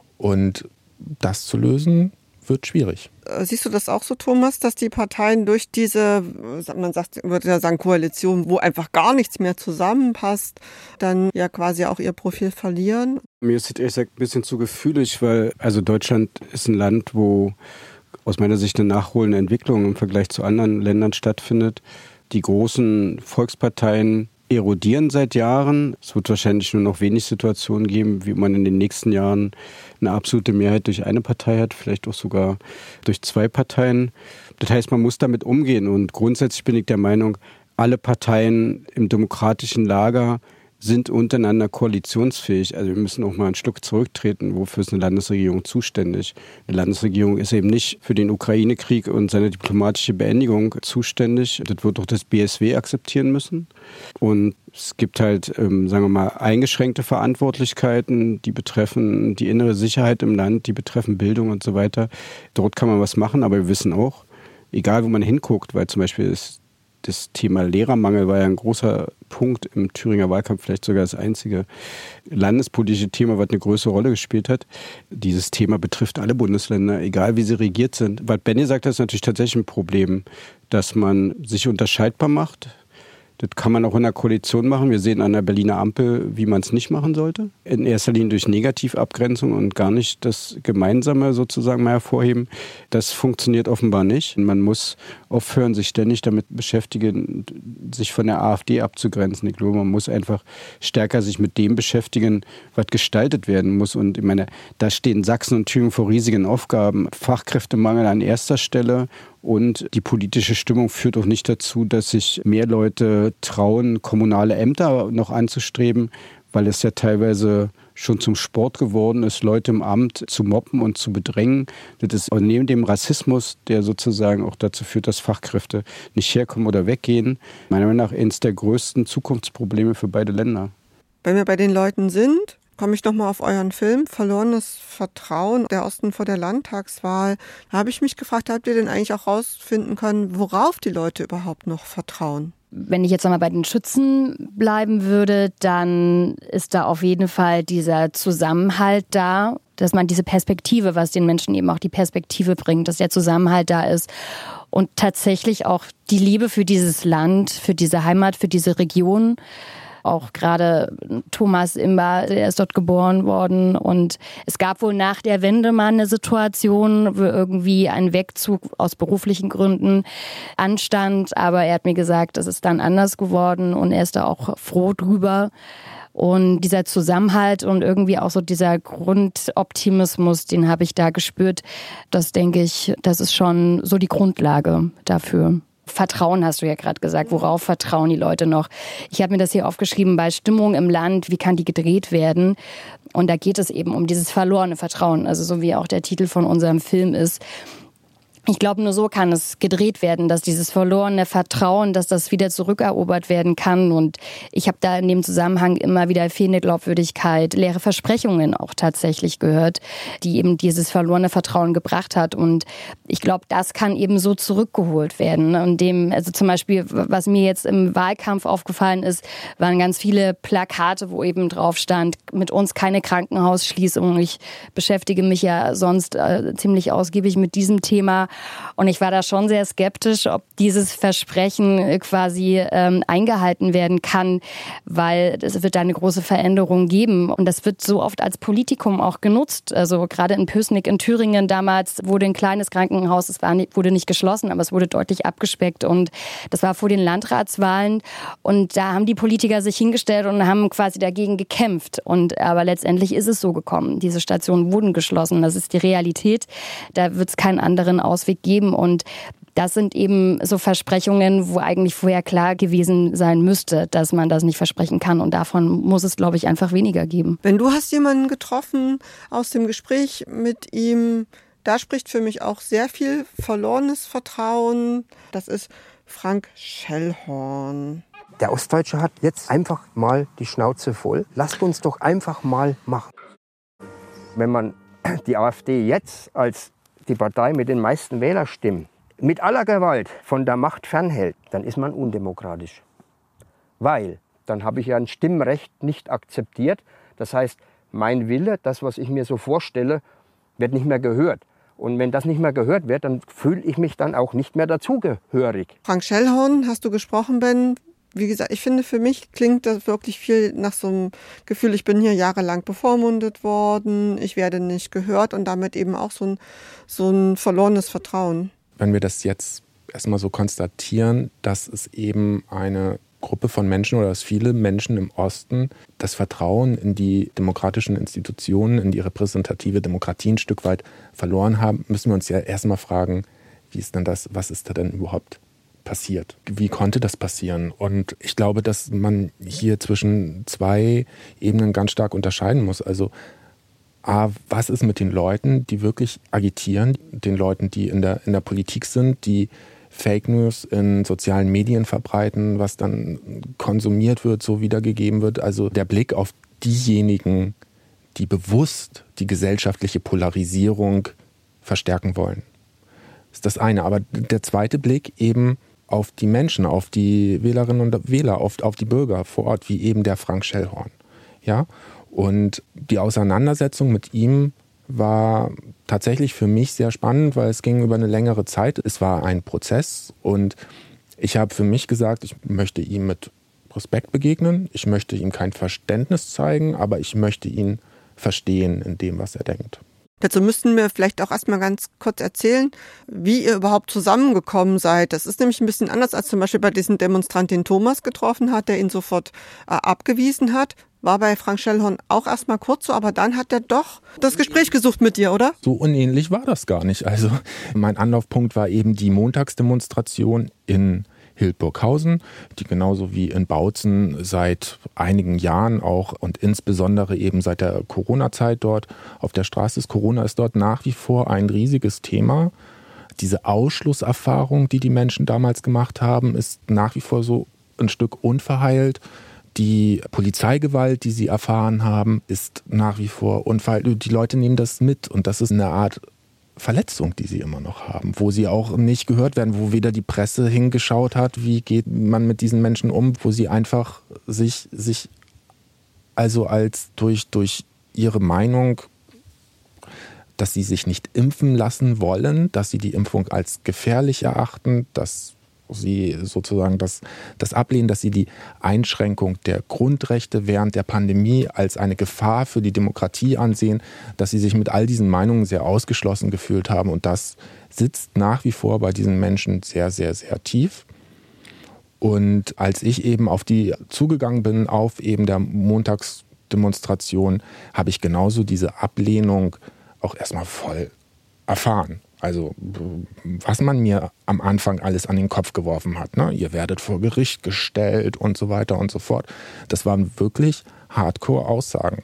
Und das zu lösen, wird schwierig. Siehst du das auch so, Thomas, dass die Parteien durch diese, man sagt, würde ja sagen, Koalition, wo einfach gar nichts mehr zusammenpasst, dann ja quasi auch ihr Profil verlieren? Mir ist es ehrlich gesagt ein bisschen zu gefühlig, weil also Deutschland ist ein Land, wo aus meiner Sicht eine nachholende Entwicklung im Vergleich zu anderen Ländern stattfindet. Die großen Volksparteien erodieren seit Jahren. Es wird wahrscheinlich nur noch wenig Situationen geben, wie man in den nächsten Jahren eine absolute Mehrheit durch eine Partei hat, vielleicht auch sogar durch zwei Parteien. Das heißt, man muss damit umgehen. Und grundsätzlich bin ich der Meinung, alle Parteien im demokratischen Lager sind untereinander koalitionsfähig. Also wir müssen auch mal einen Schluck zurücktreten. Wofür ist eine Landesregierung zuständig? Eine Landesregierung ist eben nicht für den Ukraine-Krieg und seine diplomatische Beendigung zuständig. Das wird auch das BSW akzeptieren müssen. Und es gibt halt, sagen wir mal, eingeschränkte Verantwortlichkeiten, die betreffen die innere Sicherheit im Land, die betreffen Bildung und so weiter. Dort kann man was machen, aber wir wissen auch, egal wo man hinguckt, weil zum Beispiel das Thema Lehrermangel war ja ein großer Punkt im Thüringer Wahlkampf, vielleicht sogar das einzige landespolitische Thema, was eine größere Rolle gespielt hat. Dieses Thema betrifft alle Bundesländer, egal wie sie regiert sind. Was Benny sagt, das ist natürlich tatsächlich ein Problem, dass man sich unterscheidbar macht. Das kann man auch in der Koalition machen. Wir sehen an der Berliner Ampel, wie man es nicht machen sollte. In erster Linie durch Negativabgrenzung und gar nicht das Gemeinsame sozusagen mal hervorheben. Das funktioniert offenbar nicht. Man muss aufhören, sich ständig damit beschäftigen, sich von der AfD abzugrenzen. Ich glaube, man muss einfach stärker sich mit dem beschäftigen, was gestaltet werden muss. Und ich meine, da stehen Sachsen und Thüringen vor riesigen Aufgaben. Fachkräftemangel an erster Stelle. Und die politische Stimmung führt auch nicht dazu, dass sich mehr Leute trauen, kommunale Ämter noch anzustreben, weil es ja teilweise schon zum Sport geworden ist, Leute im Amt zu mobben und zu bedrängen. Das ist auch neben dem Rassismus, der sozusagen auch dazu führt, dass Fachkräfte nicht herkommen oder weggehen, meiner Meinung nach eines der größten Zukunftsprobleme für beide Länder. Wenn wir bei den Leuten sind, komme ich nochmal auf euren Film, Verlorenes Vertrauen, der Osten vor der Landtagswahl. Da habe ich mich gefragt, habt ihr denn eigentlich auch rausfinden können, worauf die Leute überhaupt noch vertrauen? Wenn ich jetzt nochmal bei den Schützen bleiben würde, dann ist da auf jeden Fall dieser Zusammenhalt da, dass man diese Perspektive, was den Menschen eben auch die Perspektive bringt, dass der Zusammenhalt da ist und tatsächlich auch die Liebe für dieses Land, für diese Heimat, für diese Region. Auch gerade Thomas Imber, der ist dort geboren worden und es gab wohl nach der Wende mal eine Situation, wo irgendwie ein Wegzug aus beruflichen Gründen anstand, aber er hat mir gesagt, es ist dann anders geworden und er ist da auch froh drüber. Und dieser Zusammenhalt und irgendwie auch so dieser Grundoptimismus, den habe ich da gespürt. Das denke ich, das ist schon so die Grundlage dafür. Vertrauen hast du ja gerade gesagt. Worauf vertrauen die Leute noch? Ich habe mir das hier aufgeschrieben bei Stimmung im Land. Wie kann die gedreht werden? Und da geht es eben um dieses verlorene Vertrauen. Also so wie auch der Titel von unserem Film ist. Ich glaube, nur so kann es gedreht werden, dass dieses verlorene Vertrauen, dass das wieder zurückerobert werden kann. Und ich habe da in dem Zusammenhang immer wieder fehlende Glaubwürdigkeit, leere Versprechungen auch tatsächlich gehört, die eben dieses verlorene Vertrauen gebracht hat. Und ich glaube, das kann eben so zurückgeholt werden. Und also zum Beispiel, was mir jetzt im Wahlkampf aufgefallen ist, waren ganz viele Plakate, wo eben drauf stand, mit uns keine Krankenhausschließung. Ich beschäftige mich ja sonst ziemlich ausgiebig mit diesem Thema. Und ich war da schon sehr skeptisch, ob dieses Versprechen quasi eingehalten werden kann, weil es wird da eine große Veränderung geben. Und das wird so oft als Politikum auch genutzt. Also gerade in Pößnig in Thüringen damals wurde ein kleines Krankenhaus, wurde nicht geschlossen, aber es wurde deutlich abgespeckt. Und das war vor den Landratswahlen. Und da haben die Politiker sich hingestellt und haben quasi dagegen gekämpft. Aber letztendlich ist es so gekommen. Diese Stationen wurden geschlossen. Das ist die Realität. Da wird es keinen anderen Ausweg geben. Und das sind eben so Versprechungen, wo eigentlich vorher klar gewesen sein müsste, dass man das nicht versprechen kann. Und davon muss es, glaube ich, einfach weniger geben. Wenn du hast jemanden getroffen aus dem Gespräch mit ihm, da spricht für mich auch sehr viel verlorenes Vertrauen. Das ist Frank Schellhorn. Der Ostdeutsche hat jetzt einfach mal die Schnauze voll. Lasst uns doch einfach mal machen. Wenn man die AfD jetzt als die Partei mit den meisten Wählerstimmen mit aller Gewalt von der Macht fernhält, dann ist man undemokratisch. Weil dann habe ich ja ein Stimmrecht nicht akzeptiert. Das heißt, mein Wille, das, was ich mir so vorstelle, wird nicht mehr gehört. Und wenn das nicht mehr gehört wird, dann fühle ich mich dann auch nicht mehr dazugehörig. Frank Schellhorn, hast du gesprochen, Ben? Wie gesagt, ich finde, für mich klingt das wirklich viel nach so einem Gefühl, ich bin hier jahrelang bevormundet worden, ich werde nicht gehört und damit eben auch so ein verlorenes Vertrauen. Wenn wir das jetzt erstmal so konstatieren, dass es eben eine Gruppe von Menschen oder dass viele Menschen im Osten das Vertrauen in die demokratischen Institutionen, in die repräsentative Demokratie ein Stück weit verloren haben, müssen wir uns ja erstmal fragen, wie ist denn das, was ist da denn überhaupt passiert? Wie konnte das passieren? Und ich glaube, dass man hier zwischen zwei Ebenen ganz stark unterscheiden muss. Also was ist mit den Leuten, die wirklich agitieren, den Leuten, die in der Politik sind, die Fake News in sozialen Medien verbreiten, was dann konsumiert wird, so wiedergegeben wird. Also der Blick auf diejenigen, die bewusst die gesellschaftliche Polarisierung verstärken wollen, ist das eine. Aber der zweite Blick eben auf die Menschen, auf die Wählerinnen und Wähler, auf die Bürger vor Ort, wie eben der Frank Schellhorn. Ja? Und die Auseinandersetzung mit ihm war tatsächlich für mich sehr spannend, weil es ging über eine längere Zeit. Es war ein Prozess und ich habe für mich gesagt, ich möchte ihm mit Respekt begegnen. Ich möchte ihm kein Verständnis zeigen, aber ich möchte ihn verstehen in dem, was er denkt. Dazu müssten wir vielleicht auch erstmal ganz kurz erzählen, wie ihr überhaupt zusammengekommen seid. Das ist nämlich ein bisschen anders als zum Beispiel bei diesem Demonstrant, den Thomas getroffen hat, der ihn sofort abgewiesen hat. War bei Frank Schellhorn auch erstmal kurz so, aber dann hat er doch das Gespräch gesucht mit dir, oder? So unähnlich war das gar nicht. Also mein Anlaufpunkt war eben die Montagsdemonstration in Hildburghausen, die genauso wie in Bautzen seit einigen Jahren auch und insbesondere eben seit der Corona-Zeit dort auf der Straße ist. Corona ist dort nach wie vor ein riesiges Thema. Diese Ausschlusserfahrung, die die Menschen damals gemacht haben, ist nach wie vor so ein Stück unverheilt. Die Polizeigewalt, die sie erfahren haben, ist nach wie vor unverheilt. Die Leute nehmen das mit und das ist eine Art Verletzung, die sie immer noch haben, wo sie auch nicht gehört werden, wo weder die Presse hingeschaut hat, wie geht man mit diesen Menschen um, wo sie einfach sich also als durch ihre Meinung, dass sie sich nicht impfen lassen wollen, dass sie die Impfung als gefährlich erachten, dass sie sozusagen das ablehnen, dass sie die Einschränkung der Grundrechte während der Pandemie als eine Gefahr für die Demokratie ansehen, dass sie sich mit all diesen Meinungen sehr ausgeschlossen gefühlt haben. Und das sitzt nach wie vor bei diesen Menschen sehr, sehr, sehr tief. Und als ich eben auf die zugegangen bin, auf eben der Montagsdemonstration, habe ich genauso diese Ablehnung auch erstmal voll erfahren. Also was man mir am Anfang alles an den Kopf geworfen hat. Ne? Ihr werdet vor Gericht gestellt und so weiter und so fort. Das waren wirklich Hardcore-Aussagen.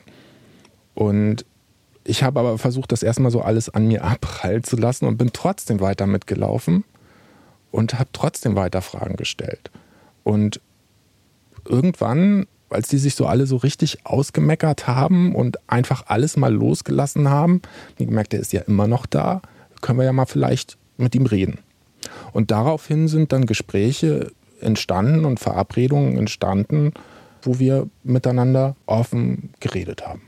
Und ich habe aber versucht, das erstmal so alles an mir abprallen zu lassen und bin trotzdem weiter mitgelaufen und habe trotzdem weiter Fragen gestellt. Und irgendwann, als die sich so alle so richtig ausgemeckert haben und einfach alles mal losgelassen haben, ich gemerkt, der ist ja immer noch da, können wir ja mal vielleicht mit ihm reden. Und daraufhin sind dann Gespräche entstanden und Verabredungen entstanden, wo wir miteinander offen geredet haben.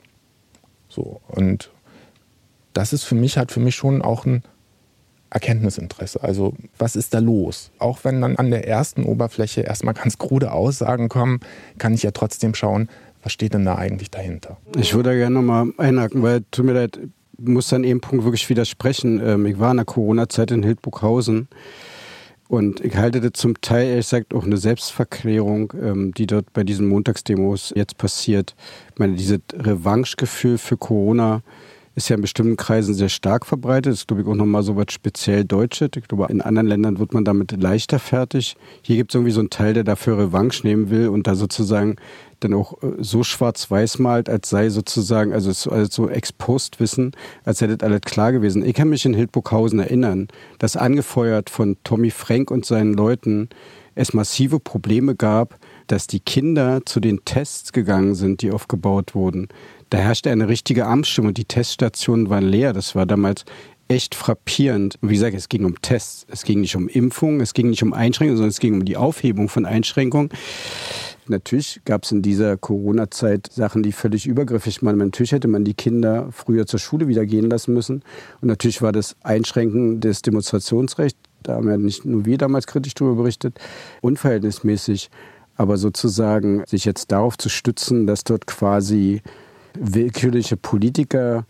So, und das ist hat für mich schon auch ein Erkenntnisinteresse. Also was ist da los? Auch wenn dann an der ersten Oberfläche erstmal ganz krude Aussagen kommen, kann ich ja trotzdem schauen, was steht denn da eigentlich dahinter? Ich würde da gerne nochmal einhaken, weil, tut mir leid, ich muss an einem Punkt wirklich widersprechen. Ich war in der Corona-Zeit in Hildburghausen und ich halte das zum Teil, ehrlich gesagt, auch eine Selbstverklärung, die dort bei diesen Montagsdemos jetzt passiert. Ich meine, dieses Revanchegefühl für Corona ist ja in bestimmten Kreisen sehr stark verbreitet. Das ist, glaube ich, auch nochmal so was speziell Deutsches. Ich glaube, in anderen Ländern wird man damit leichter fertig. Hier gibt es irgendwie so einen Teil, der dafür Revanche nehmen will und da sozusagen dann auch so schwarz-weiß malt, als sei sozusagen, also so Ex-Post-Wissen, als sei das alles klar gewesen. Ich kann mich in Hildburghausen erinnern, dass angefeuert von Tommy Frank und seinen Leuten es massive Probleme gab, dass die Kinder zu den Tests gegangen sind, die aufgebaut wurden. Da herrschte eine richtige Amtsstimmung. Die Teststationen waren leer. Das war damals echt frappierend. Und wie gesagt, es ging um Tests. Es ging nicht um Impfungen, es ging nicht um Einschränkungen, sondern es ging um die Aufhebung von Einschränkungen. Natürlich gab es in dieser Corona-Zeit Sachen, die völlig übergriffig waren. Natürlich hätte man die Kinder früher zur Schule wieder gehen lassen müssen. Und natürlich war das Einschränken des Demonstrationsrechts, da haben ja nicht nur wir damals kritisch darüber berichtet, unverhältnismäßig. Aber sozusagen sich jetzt darauf zu stützen, dass dort quasi willkürliche Politiker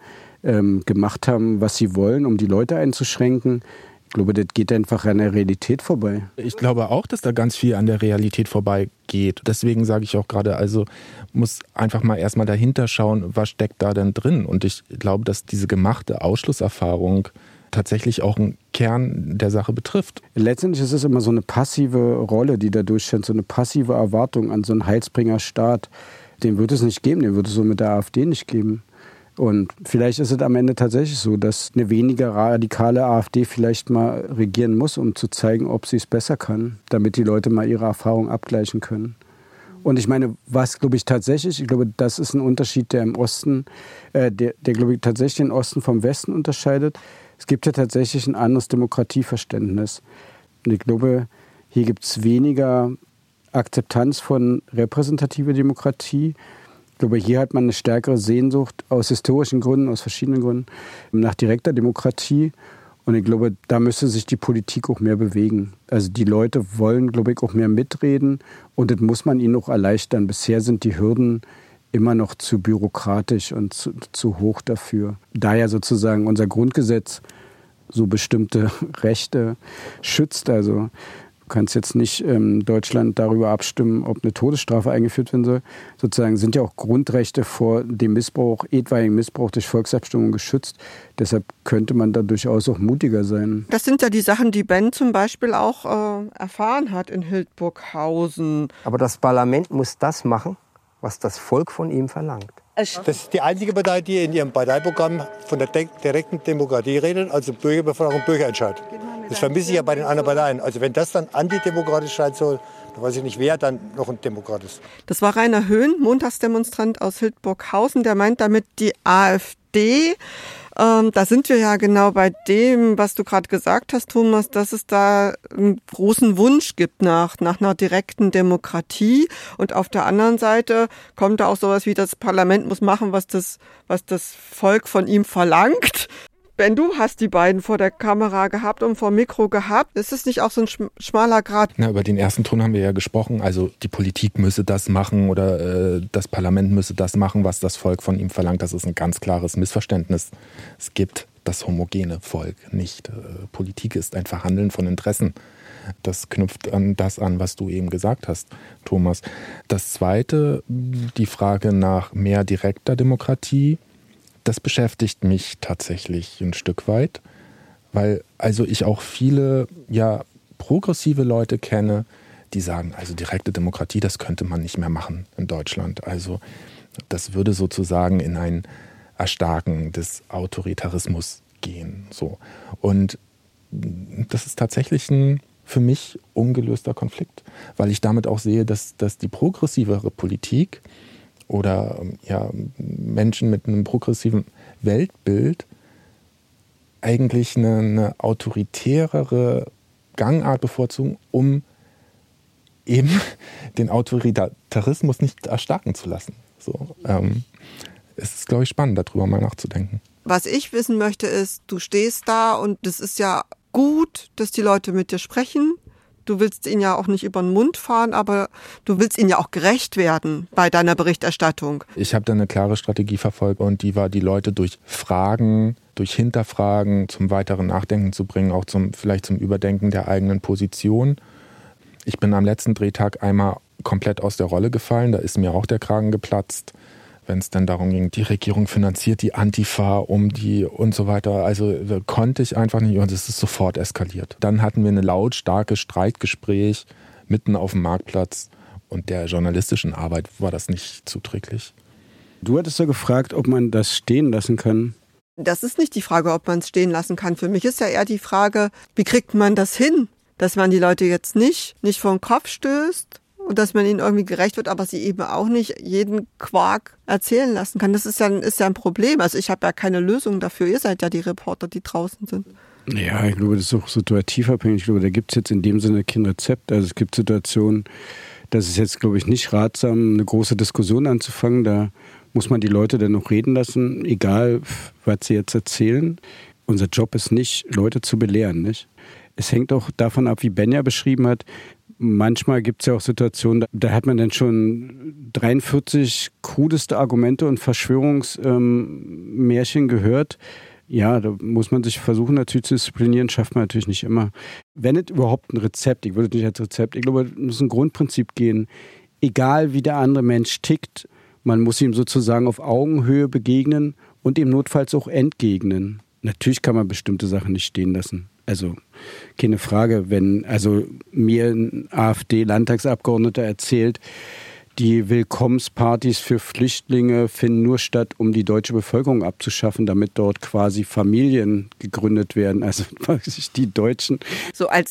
gemacht haben, was sie wollen, um die Leute einzuschränken. Ich glaube, das geht einfach an der Realität vorbei. Ich glaube auch, dass da ganz viel an der Realität vorbeigeht. Deswegen sage ich auch gerade, also muss einfach mal erstmal dahinter schauen, was steckt da denn drin. Und ich glaube, dass diese gemachte Ausschlusserfahrung tatsächlich auch einen Kern der Sache betrifft. Letztendlich ist es immer so eine passive Rolle, die da durchscheint, so eine passive Erwartung an so einen Heilsbringer-Staat. Den wird es nicht geben, den wird es so mit der AfD nicht geben. Und vielleicht ist es am Ende tatsächlich so, dass eine weniger radikale AfD vielleicht mal regieren muss, um zu zeigen, ob sie es besser kann, damit die Leute mal ihre Erfahrungen abgleichen können. Und ich meine, was glaube ich tatsächlich, ich glaube, das ist ein Unterschied, der im Osten, der glaube ich tatsächlich den Osten vom Westen unterscheidet. Es gibt ja tatsächlich ein anderes Demokratieverständnis. Und ich glaube, hier gibt es weniger Akzeptanz von repräsentativer Demokratie. Ich glaube, hier hat man eine stärkere Sehnsucht aus historischen Gründen, aus verschiedenen Gründen, nach direkter Demokratie. Und ich glaube, da müsste sich die Politik auch mehr bewegen. Also die Leute wollen, glaube ich, auch mehr mitreden. Und das muss man ihnen auch erleichtern. Bisher sind die Hürden immer noch zu bürokratisch und zu hoch dafür. Da ja sozusagen unser Grundgesetz so bestimmte Rechte schützt. Also du kannst jetzt nicht Deutschland darüber abstimmen, ob eine Todesstrafe eingeführt werden soll. Sozusagen sind ja auch Grundrechte vor dem Missbrauch, etwaigen Missbrauch durch Volksabstimmung geschützt. Deshalb könnte man da durchaus auch mutiger sein. Das sind ja die Sachen, die Ben zum Beispiel auch erfahren hat in Hildburghausen. Aber das Parlament muss das machen, was das Volk von ihm verlangt. Das ist die einzige Partei, die in ihrem Parteiprogramm von der direkten Demokratie redet, also Bürgerbefragung, Bürgerentscheid. Das vermisse ich ja bei den anderen Parteien. Also wenn das dann antidemokratisch sein soll, dann weiß ich nicht, wer dann noch ein Demokrat ist. Das war Rainer Höhn, Montagsdemonstrant aus Hildburghausen, der meint damit die AfD. Da sind wir ja genau bei dem, was du gerade gesagt hast, Thomas, dass es da einen großen Wunsch gibt nach einer direkten Demokratie. Und auf der anderen Seite kommt da auch sowas wie, das Parlament muss machen, was das Volk von ihm verlangt. Ben, du hast die beiden vor der Kamera gehabt und vor dem Mikro gehabt. Ist es nicht auch so ein schmaler Grat? Na, über den ersten Ton haben wir ja gesprochen. Also die Politik müsse das machen oder das Parlament müsse das machen, was das Volk von ihm verlangt. Das ist ein ganz klares Missverständnis. Es gibt das homogene Volk nicht. Politik ist ein Verhandeln von Interessen. Das knüpft an das an, was du eben gesagt hast, Thomas. Das Zweite, die Frage nach mehr direkter Demokratie, das beschäftigt mich tatsächlich ein Stück weit, weil also ich auch viele progressive Leute kenne, die sagen, also direkte Demokratie, das könnte man nicht mehr machen in Deutschland. Also das würde sozusagen in ein Erstarken des Autoritarismus gehen. So. Und das ist tatsächlich ein für mich ungelöster Konflikt, weil ich damit auch sehe, dass die progressivere Politik oder Menschen mit einem progressiven Weltbild eigentlich eine autoritärere Gangart bevorzugen, um eben den Autoritarismus nicht erstarken zu lassen. So, es ist, glaube ich, spannend, darüber mal nachzudenken. Was ich wissen möchte ist, du stehst da und es ist ja gut, dass die Leute mit dir sprechen. Du willst ihnen ja auch nicht über den Mund fahren, aber du willst ihnen ja auch gerecht werden bei deiner Berichterstattung. Ich habe da eine klare Strategie verfolgt und die war, die Leute durch Fragen, durch Hinterfragen zum weiteren Nachdenken zu bringen, auch vielleicht zum Überdenken der eigenen Position. Ich bin am letzten Drehtag einmal komplett aus der Rolle gefallen, da ist mir auch der Kragen geplatzt, wenn es dann darum ging, die Regierung finanziert die Antifa und so weiter. Also konnte ich einfach nicht und es ist sofort eskaliert. Dann hatten wir eine lautstarke Streitgespräch mitten auf dem Marktplatz und der journalistischen Arbeit war das nicht zuträglich. Du hattest ja gefragt, ob man das stehen lassen kann. Das ist nicht die Frage, ob man es stehen lassen kann. Für mich ist ja eher die Frage, wie kriegt man das hin, dass man die Leute jetzt nicht vor den Kopf stößt und dass man ihnen irgendwie gerecht wird, aber sie eben auch nicht jeden Quark erzählen lassen kann. Das ist ja ein Problem. Also ich habe ja keine Lösung dafür. Ihr seid ja die Reporter, die draußen sind. Ja, ich glaube, das ist auch situativ abhängig. Ich glaube, da gibt es jetzt in dem Sinne kein Rezept. Also es gibt Situationen, das ist jetzt, glaube ich, nicht ratsam, eine große Diskussion anzufangen. Da muss man die Leute dann noch reden lassen, egal, was sie jetzt erzählen. Unser Job ist nicht, Leute zu belehren, nicht? Es hängt auch davon ab, wie Benja beschrieben hat. Manchmal gibt es ja auch Situationen, da hat man dann schon 43 krudeste Argumente und Verschwörungsmärchen gehört. Ja, da muss man sich versuchen natürlich zu disziplinieren, schafft man natürlich nicht immer. Wenn es überhaupt ein Rezept, ich würde nicht als Rezept, ich glaube, es muss ein Grundprinzip gehen, egal wie der andere Mensch tickt, man muss ihm sozusagen auf Augenhöhe begegnen und ihm notfalls auch entgegnen. Natürlich kann man bestimmte Sachen nicht stehen lassen. Also keine Frage, wenn also mir ein AfD-Landtagsabgeordneter erzählt, die Willkommenspartys für Flüchtlinge finden nur statt, um die deutsche Bevölkerung abzuschaffen, damit dort quasi Familien gegründet werden. Also die Deutschen. So als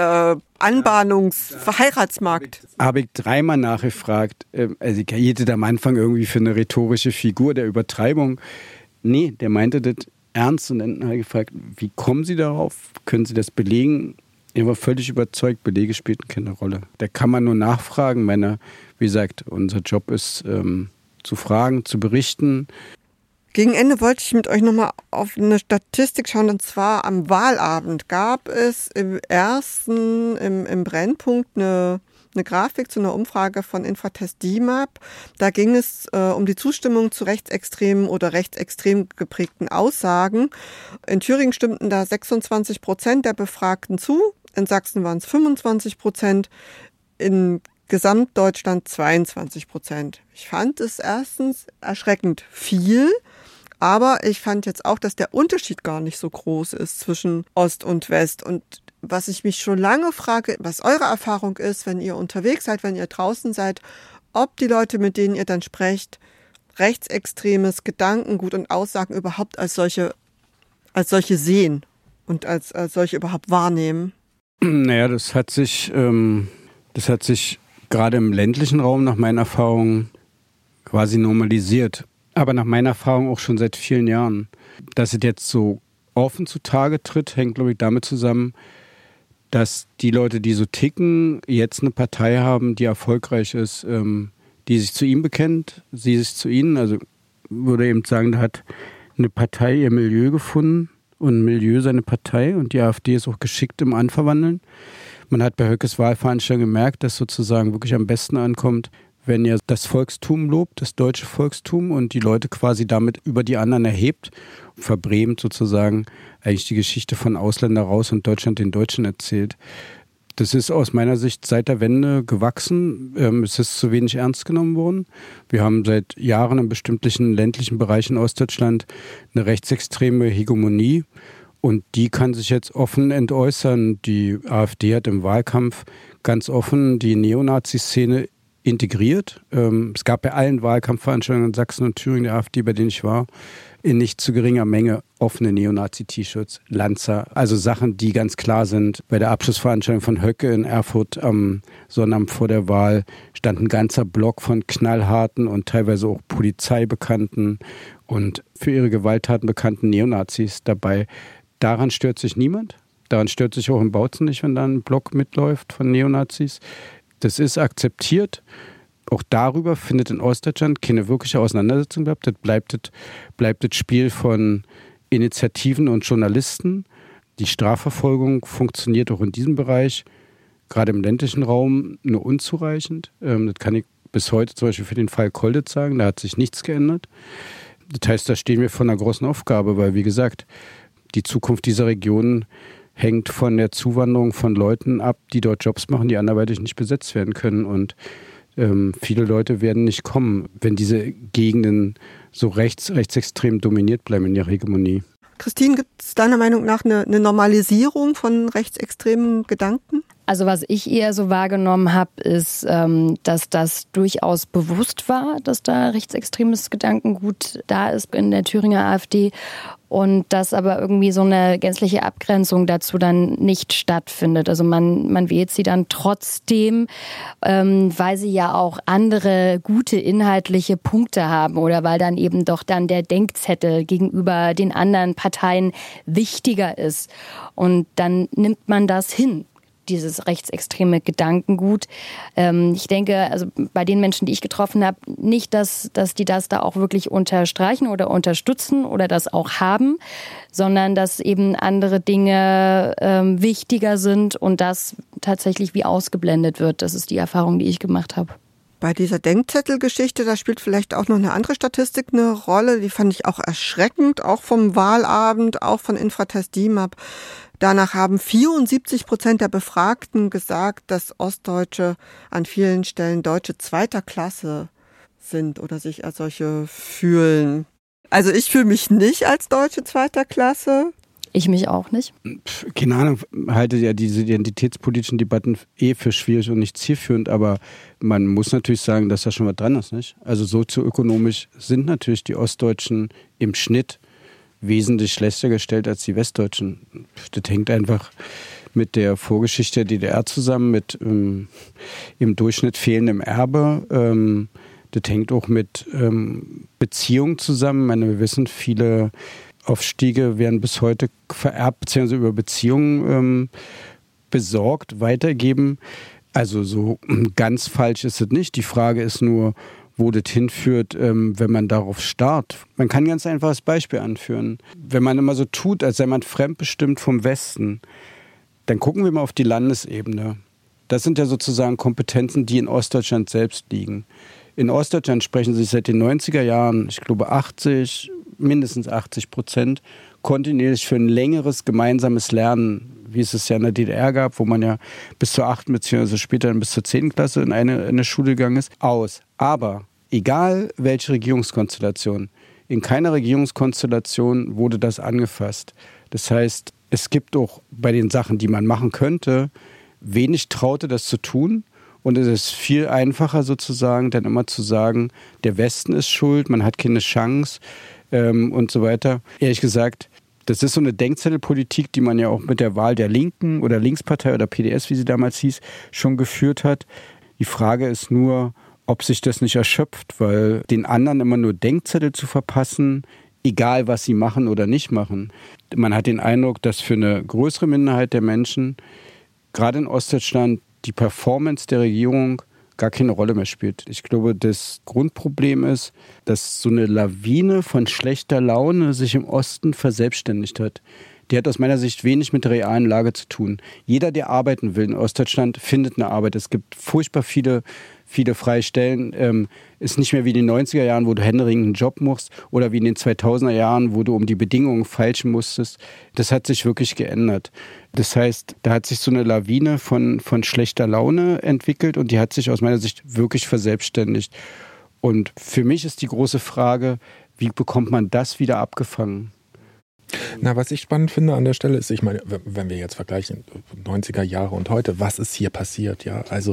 Anbahnungsheiratsmarkt. Habe ich dreimal nachgefragt. Also ich hielt am Anfang irgendwie für eine rhetorische Figur der Übertreibung. Nee, der meinte das ernst und dann habe ich gefragt, wie kommen Sie darauf? Können Sie das belegen? Er war völlig überzeugt, Belege spielten keine Rolle. Da kann man nur nachfragen, wenn er, wie gesagt, unser Job ist, zu fragen, zu berichten. Gegen Ende wollte ich mit euch nochmal auf eine Statistik schauen, und zwar am Wahlabend gab es im Brennpunkt eine Grafik zu einer Umfrage von Infratest DIMAP. Da ging es um die Zustimmung zu rechtsextremen oder rechtsextrem geprägten Aussagen. In Thüringen stimmten da 26% der Befragten zu, in Sachsen waren es 25%, in Gesamtdeutschland 22%. Ich fand es erstens erschreckend viel, aber ich fand jetzt auch, dass der Unterschied gar nicht so groß ist zwischen Ost und West. Und was ich mich schon lange frage, was eure Erfahrung ist, wenn ihr unterwegs seid, wenn ihr draußen seid, ob die Leute, mit denen ihr dann sprecht, rechtsextremes Gedankengut und Aussagen überhaupt als solche sehen und als solche überhaupt wahrnehmen. Naja, das hat sich gerade im ländlichen Raum nach meiner Erfahrung quasi normalisiert. Aber nach meiner Erfahrung auch schon seit vielen Jahren. Dass es jetzt so offen zutage tritt, hängt, glaube ich, damit zusammen, dass die Leute, die so ticken, jetzt eine Partei haben, die erfolgreich ist, die sich zu ihm bekennt, sie sich zu ihnen. Also würde eben sagen, da hat eine Partei ihr Milieu gefunden und ein Milieu seine Partei und die AfD ist auch geschickt im Anverwandeln. Man hat bei Höckes Wahlveranstaltung gemerkt, dass sozusagen wirklich am besten ankommt, wenn ihr das Volkstum lobt, das deutsche Volkstum, und die Leute quasi damit über die anderen erhebt, verbrämt sozusagen eigentlich die Geschichte von Ausländer raus und Deutschland den Deutschen erzählt. Das ist aus meiner Sicht seit der Wende gewachsen. Es ist zu wenig ernst genommen worden. Wir haben seit Jahren in bestimmten ländlichen Bereichen in Ostdeutschland eine rechtsextreme Hegemonie. Und die kann sich jetzt offen entäußern. Die AfD hat im Wahlkampf ganz offen die Neonazi-Szene integriert. Es gab bei allen Wahlkampfveranstaltungen in Sachsen und Thüringen der AfD, bei denen ich war, in nicht zu geringer Menge offene Neonazi-T-Shirts, Lanzer, also Sachen, die ganz klar sind. Bei der Abschlussveranstaltung von Höcke in Erfurt am Sonnabend vor der Wahl stand ein ganzer Block von knallharten und teilweise auch Polizeibekannten und für ihre Gewalttaten bekannten Neonazis dabei. Daran stört sich niemand. Daran stört sich auch in Bautzen nicht, wenn da ein Block mitläuft von Neonazis. Das ist akzeptiert. Auch darüber findet in Ostdeutschland keine wirkliche Auseinandersetzung bleibt. Das bleibt das Spiel von Initiativen und Journalisten. Die Strafverfolgung funktioniert auch in diesem Bereich, gerade im ländlichen Raum, nur unzureichend. Das kann ich bis heute zum Beispiel für den Fall Kolditz sagen. Da hat sich nichts geändert. Das heißt, da stehen wir vor einer großen Aufgabe, weil, wie gesagt, die Zukunft dieser Region hängt von der Zuwanderung von Leuten ab, die dort Jobs machen, die anderweitig nicht besetzt werden können. Und viele Leute werden nicht kommen, wenn diese Gegenden so rechtsextrem dominiert bleiben in ihrer Hegemonie. Christine, gibt es deiner Meinung nach eine Normalisierung von rechtsextremen Gedanken? Also was ich eher so wahrgenommen habe, ist, dass das durchaus bewusst war, dass da rechtsextremes Gedankengut da ist in der Thüringer AfD und dass aber irgendwie so eine gänzliche Abgrenzung dazu dann nicht stattfindet. Also man wählt sie dann trotzdem, weil sie ja auch andere gute inhaltliche Punkte haben oder weil dann eben doch dann der Denkzettel gegenüber den anderen Parteien wichtiger ist. Und dann nimmt man das hin, dieses rechtsextreme Gedankengut. Ich denke, also bei den Menschen, die ich getroffen habe, nicht, dass die das da auch wirklich unterstreichen oder unterstützen oder das auch haben, sondern dass eben andere Dinge wichtiger sind und das tatsächlich wie ausgeblendet wird. Das ist die Erfahrung, die ich gemacht habe. Bei dieser Denkzettelgeschichte, da spielt vielleicht auch noch eine andere Statistik eine Rolle. Die fand ich auch erschreckend, auch vom Wahlabend, auch von Infratest DIMAP. Danach haben 74% der Befragten gesagt, dass Ostdeutsche an vielen Stellen Deutsche zweiter Klasse sind oder sich als solche fühlen. Also ich fühle mich nicht als Deutsche zweiter Klasse. Ich mich auch nicht. Keine Ahnung, halte ja diese identitätspolitischen Debatten für schwierig und nicht zielführend, aber man muss natürlich sagen, dass da schon was dran ist, nicht? Also sozioökonomisch sind natürlich die Ostdeutschen im Schnitt wesentlich schlechter gestellt als die Westdeutschen. Das hängt einfach mit der Vorgeschichte der DDR zusammen, mit im Durchschnitt fehlendem Erbe. Das hängt auch mit Beziehungen zusammen. Ich meine, wir wissen, viele Aufstiege werden bis heute vererbt, beziehungsweise über Beziehungen besorgt, weitergeben. Also so ganz falsch ist es nicht. Die Frage ist nur, wo das hinführt, wenn man darauf starrt. Man kann ein ganz einfaches Beispiel anführen. Wenn man immer so tut, als sei man fremdbestimmt vom Westen, dann gucken wir mal auf die Landesebene. Das sind ja sozusagen Kompetenzen, die in Ostdeutschland selbst liegen. In Ostdeutschland sprechen sich seit den 90er Jahren, ich glaube mindestens 80%, kontinuierlich für ein längeres gemeinsames Lernen, wie es ja in der DDR gab, wo man ja bis zur 8. bzw. später bis zur 10. Klasse in eine Schule gegangen ist, aus. Aber egal welche Regierungskonstellation, in keiner Regierungskonstellation wurde das angefasst. Das heißt, es gibt auch bei den Sachen, die man machen könnte, wenig Traute, das zu tun. Und es ist viel einfacher sozusagen, dann immer zu sagen, der Westen ist schuld, man hat keine Chance und so weiter. Ehrlich gesagt, das ist so eine Denkzettelpolitik, die man ja auch mit der Wahl der Linken oder Linkspartei oder PDS, wie sie damals hieß, schon geführt hat. Die Frage ist nur, ob sich das nicht erschöpft, weil den anderen immer nur Denkzettel zu verpassen, egal was sie machen oder nicht machen. Man hat den Eindruck, dass für eine größere Minderheit der Menschen, gerade in Ostdeutschland, die Performance der Regierung gar keine Rolle mehr spielt. Ich glaube, das Grundproblem ist, dass so eine Lawine von schlechter Laune sich im Osten verselbstständigt hat. die hat aus meiner Sicht wenig mit der realen Lage zu tun. Jeder, der arbeiten will in Ostdeutschland, findet eine Arbeit. Es gibt furchtbar viele freie Stellen. Ist nicht mehr wie in den 90er Jahren, wo du händeringend einen Job musst, oder wie in den 2000er Jahren, wo du um die Bedingungen feilschen musstest. Das hat sich wirklich geändert. Das heißt, da hat sich so eine Lawine von schlechter Laune entwickelt und die hat sich aus meiner Sicht wirklich verselbstständigt. Und für mich ist die große Frage, wie bekommt man das wieder abgefangen? Na, was ich spannend finde an der Stelle ist, ich meine, wenn wir jetzt vergleichen, 90er Jahre und heute, was ist hier passiert? Ja, also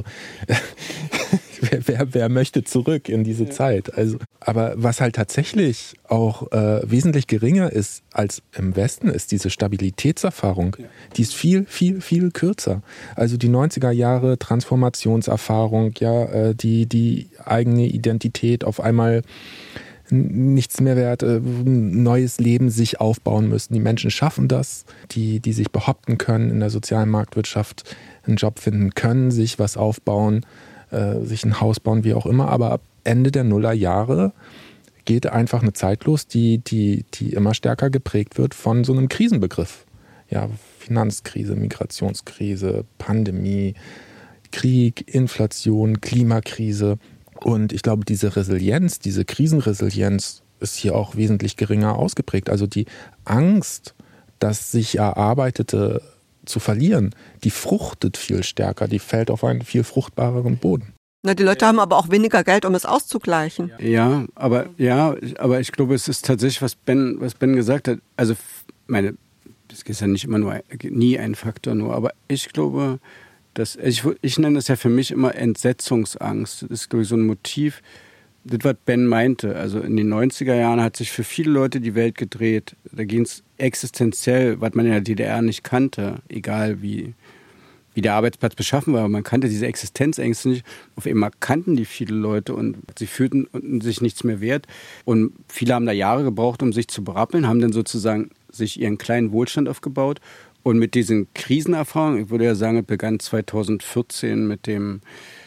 wer möchte zurück in diese Zeit? Also, aber was halt tatsächlich auch wesentlich geringer ist als im Westen, ist diese Stabilitätserfahrung. Die ist viel, viel, viel kürzer. Also die 90er Jahre Transformationserfahrung, ja, die eigene Identität auf einmal nichts mehr wert, neues Leben sich aufbauen müssen. Die Menschen schaffen das, die sich behaupten können in der sozialen Marktwirtschaft, einen Job finden können, sich was aufbauen, sich ein Haus bauen, wie auch immer. Aber ab Ende der Nullerjahre geht einfach eine Zeit los, die immer stärker geprägt wird von so einem Krisenbegriff. Ja, Finanzkrise, Migrationskrise, Pandemie, Krieg, Inflation, Klimakrise. Und ich glaube, diese Resilienz, diese Krisenresilienz ist hier auch wesentlich geringer ausgeprägt. Also die Angst, das sich Erarbeitete zu verlieren, die fruchtet viel stärker, die fällt auf einen viel fruchtbareren Boden. Na, die Leute haben aber auch weniger Geld, um es auszugleichen. Ja, aber ich glaube, es ist tatsächlich, was Ben gesagt hat. Also, das ist ja nicht immer nie ein Faktor nur, aber ich glaube, ich nenne das ja für mich immer Entsetzungsangst. Das ist, glaube ich, so ein Motiv, das, was Ben meinte. Also in den 90er Jahren hat sich für viele Leute die Welt gedreht. Da ging es existenziell, was man in der DDR nicht kannte, egal wie der Arbeitsplatz beschaffen war. Man kannte diese Existenzängste nicht. Auf einmal kannten die viele Leute und sie fühlten sich nichts mehr wert. Und viele haben da Jahre gebraucht, um sich zu berappeln, haben dann sozusagen sich ihren kleinen Wohlstand aufgebaut. Und mit diesen Krisenerfahrungen, ich würde ja sagen, es begann 2014 mit dem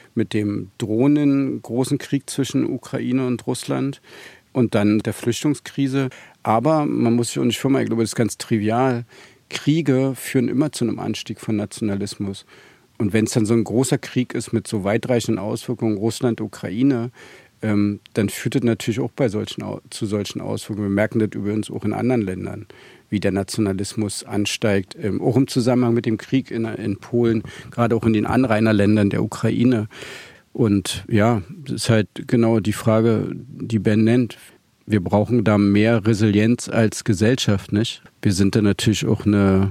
großen Krieg zwischen Ukraine und Russland und dann der Flüchtlingskrise. Aber man muss sich auch nicht vormachen, ich glaube, das ist ganz trivial. Kriege führen immer zu einem Anstieg von Nationalismus. Und wenn es dann so ein großer Krieg ist mit so weitreichenden Auswirkungen, Russland, Ukraine, dann führt das natürlich auch zu solchen Auswirkungen. Wir merken das übrigens auch in anderen Ländern, wie der Nationalismus ansteigt, auch im Zusammenhang mit dem Krieg in Polen, gerade auch in den Anrainerländern der Ukraine. Und ja, das ist halt genau die Frage, die Ben nennt. Wir brauchen da mehr Resilienz als Gesellschaft, nicht? Wir sind da natürlich auch eine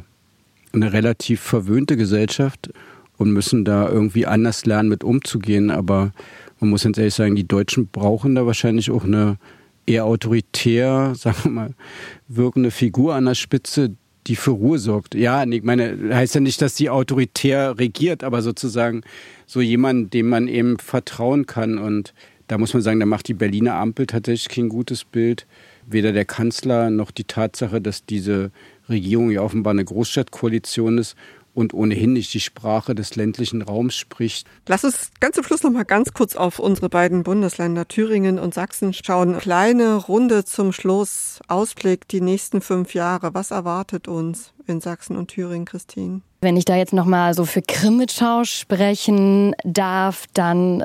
relativ verwöhnte Gesellschaft und müssen da irgendwie anders lernen, mit umzugehen. Aber man muss ganz ehrlich sagen, die Deutschen brauchen da wahrscheinlich auch eine eher autoritär, sagen wir mal, wirkende Figur an der Spitze, die für Ruhe sorgt. Ja, ich meine, heißt ja nicht, dass die autoritär regiert, aber sozusagen so jemand, dem man eben vertrauen kann. Und da muss man sagen, da macht die Berliner Ampel tatsächlich kein gutes Bild. Weder der Kanzler noch die Tatsache, dass diese Regierung ja offenbar eine Großstadtkoalition ist und ohnehin nicht die Sprache des ländlichen Raums spricht. Lass uns ganz zum Schluss noch mal ganz kurz auf unsere beiden Bundesländer Thüringen und Sachsen schauen. Kleine Runde zum Schluss. Ausblick die nächsten 5 Jahre. Was erwartet uns in Sachsen und Thüringen, Christine? Wenn ich da jetzt noch mal so für Krimitschau sprechen darf, dann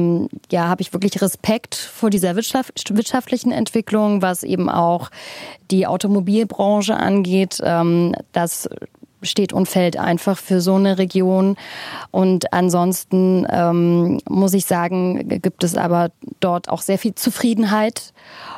habe ich wirklich Respekt vor dieser wirtschaftlichen Entwicklung, was eben auch die Automobilbranche angeht. Das steht und fällt einfach für so eine Region. Und ansonsten muss ich sagen, gibt es aber dort auch sehr viel Zufriedenheit.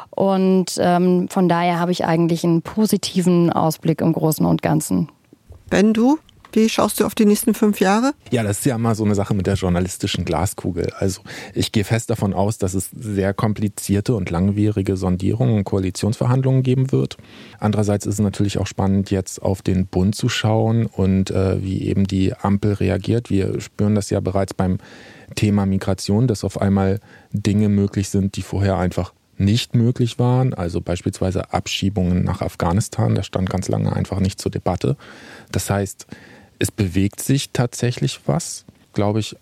Und von daher habe ich eigentlich einen positiven Ausblick im Großen und Ganzen. Ben, du? Wie schaust du auf die nächsten 5 Jahre? Ja, das ist ja immer so eine Sache mit der journalistischen Glaskugel. Also ich gehe fest davon aus, dass es sehr komplizierte und langwierige Sondierungen und Koalitionsverhandlungen geben wird. Andererseits ist es natürlich auch spannend, jetzt auf den Bund zu schauen und wie eben die Ampel reagiert. Wir spüren das ja bereits beim Thema Migration, dass auf einmal Dinge möglich sind, die vorher einfach nicht möglich waren. Also beispielsweise Abschiebungen nach Afghanistan. Das stand ganz lange einfach nicht zur Debatte. Das heißt, es bewegt sich tatsächlich was, glaube ich,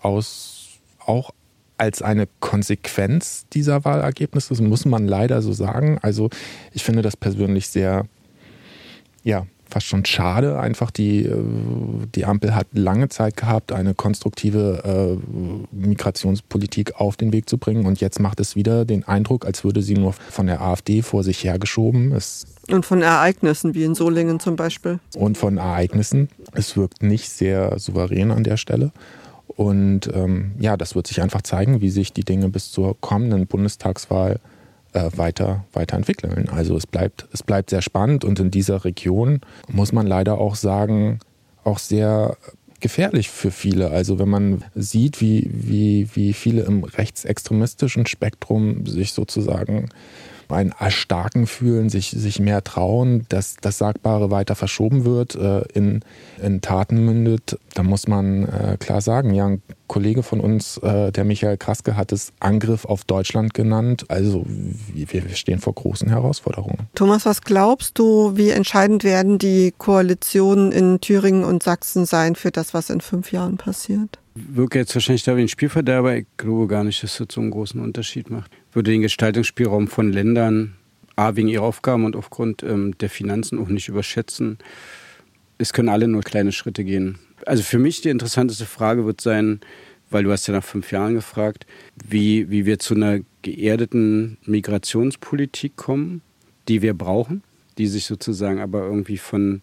auch als eine Konsequenz dieser Wahlergebnisse. Das muss man leider so sagen. Also ich finde das persönlich sehr fast schon schade. Einfach die Ampel hat lange Zeit gehabt, eine konstruktive Migrationspolitik auf den Weg zu bringen. Und jetzt macht es wieder den Eindruck, als würde sie nur von der AfD vor sich hergeschoben. Und von Ereignissen, wie in Solingen zum Beispiel. Und von Ereignissen. Es wirkt nicht sehr souverän an der Stelle. Und das wird sich einfach zeigen, wie sich die Dinge bis zur kommenden Bundestagswahl weiterentwickeln. Also es bleibt sehr spannend und in dieser Region muss man leider auch sagen, auch sehr gefährlich für viele. Also wenn man sieht, wie viele im rechtsextremistischen Spektrum sich sozusagen ein Erstarken fühlen, sich mehr trauen, dass das Sagbare weiter verschoben wird, in Taten mündet, da muss man klar sagen, ja, ein Kollege von uns, der Michael Kraske, hat es Angriff auf Deutschland genannt. Also wir stehen vor großen Herausforderungen. Thomas, was glaubst du, wie entscheidend werden die Koalitionen in Thüringen und Sachsen sein für das, was in 5 Jahren passiert? Wirke jetzt wahrscheinlich da wie ein Spielverderber. Ich glaube gar nicht, dass das so einen großen Unterschied macht. Würde den Gestaltungsspielraum von Ländern wegen ihrer Aufgaben und aufgrund der Finanzen auch nicht überschätzen. Es können alle nur kleine Schritte gehen. Also für mich die interessanteste Frage wird sein, weil du hast ja nach 5 Jahren gefragt, wie wir zu einer geerdeten Migrationspolitik kommen, die wir brauchen, die sich sozusagen aber irgendwie von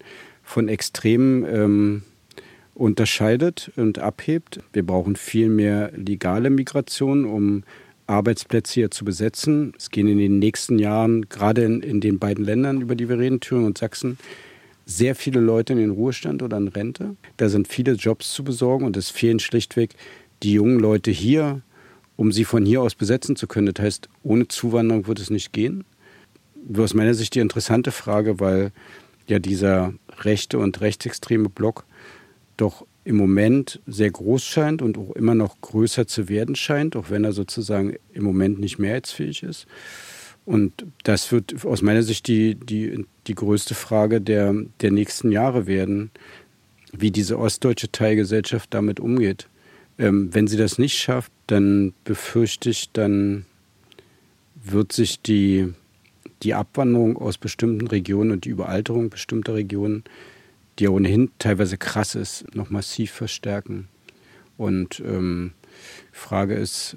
Extremen unterscheidet und abhebt. Wir brauchen viel mehr legale Migration, um Arbeitsplätze hier zu besetzen. Es gehen in den nächsten Jahren, gerade in den beiden Ländern, über die wir reden, Thüringen und Sachsen, sehr viele Leute in den Ruhestand oder in Rente. Da sind viele Jobs zu besorgen und es fehlen schlichtweg die jungen Leute hier, um sie von hier aus besetzen zu können. Das heißt, ohne Zuwanderung wird es nicht gehen. Aus meiner Sicht die interessante Frage, weil ja dieser rechte und rechtsextreme Block doch im Moment sehr groß scheint und auch immer noch größer zu werden scheint, auch wenn er sozusagen im Moment nicht mehrheitsfähig ist. Und das wird aus meiner Sicht die größte Frage der nächsten Jahre werden, wie diese ostdeutsche Teilgesellschaft damit umgeht. Wenn sie das nicht schafft, dann befürchte ich, dann wird sich die Abwanderung aus bestimmten Regionen und die Überalterung bestimmter Regionen, die ja ohnehin teilweise krass ist, noch massiv verstärken. Und die Frage ist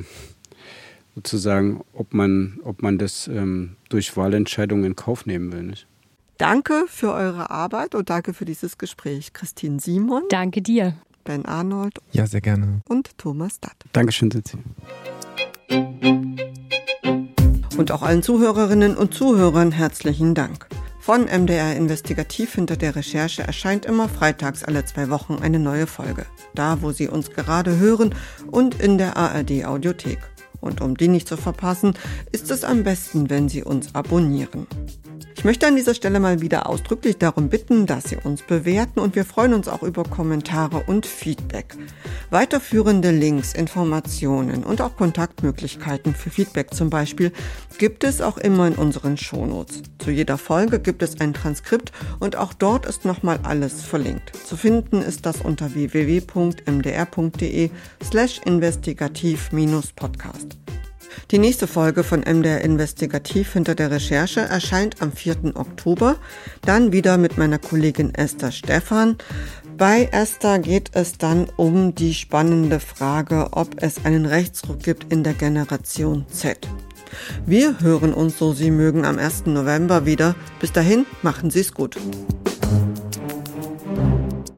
sozusagen, ob man das durch Wahlentscheidungen in Kauf nehmen will. Nicht? Danke für eure Arbeit und danke für dieses Gespräch. Christine Simon. Danke dir. Ben Arnold. Ja, sehr gerne. Und Thomas Datt. Dankeschön, Sitzi. Und auch allen Zuhörerinnen und Zuhörern herzlichen Dank. Von MDR Investigativ hinter der Recherche erscheint immer freitags alle 2 Wochen eine neue Folge. Da, wo Sie uns gerade hören und in der ARD Audiothek. Und um die nicht zu verpassen, ist es am besten, wenn Sie uns abonnieren. Ich möchte an dieser Stelle mal wieder ausdrücklich darum bitten, dass Sie uns bewerten und wir freuen uns auch über Kommentare und Feedback. Weiterführende Links, Informationen und auch Kontaktmöglichkeiten für Feedback zum Beispiel gibt es auch immer in unseren Shownotes. Zu jeder Folge gibt es ein Transkript und auch dort ist nochmal alles verlinkt. Zu finden ist das unter www.mdr.de/investigativ-podcast. Die nächste Folge von MDR Investigativ hinter der Recherche erscheint am 4. Oktober, dann wieder mit meiner Kollegin Esther Stephan. Bei Esther geht es dann um die spannende Frage, ob es einen Rechtsruck gibt in der Generation Z. Wir hören uns, so Sie mögen, am 1. November wieder. Bis dahin, machen Sie es gut.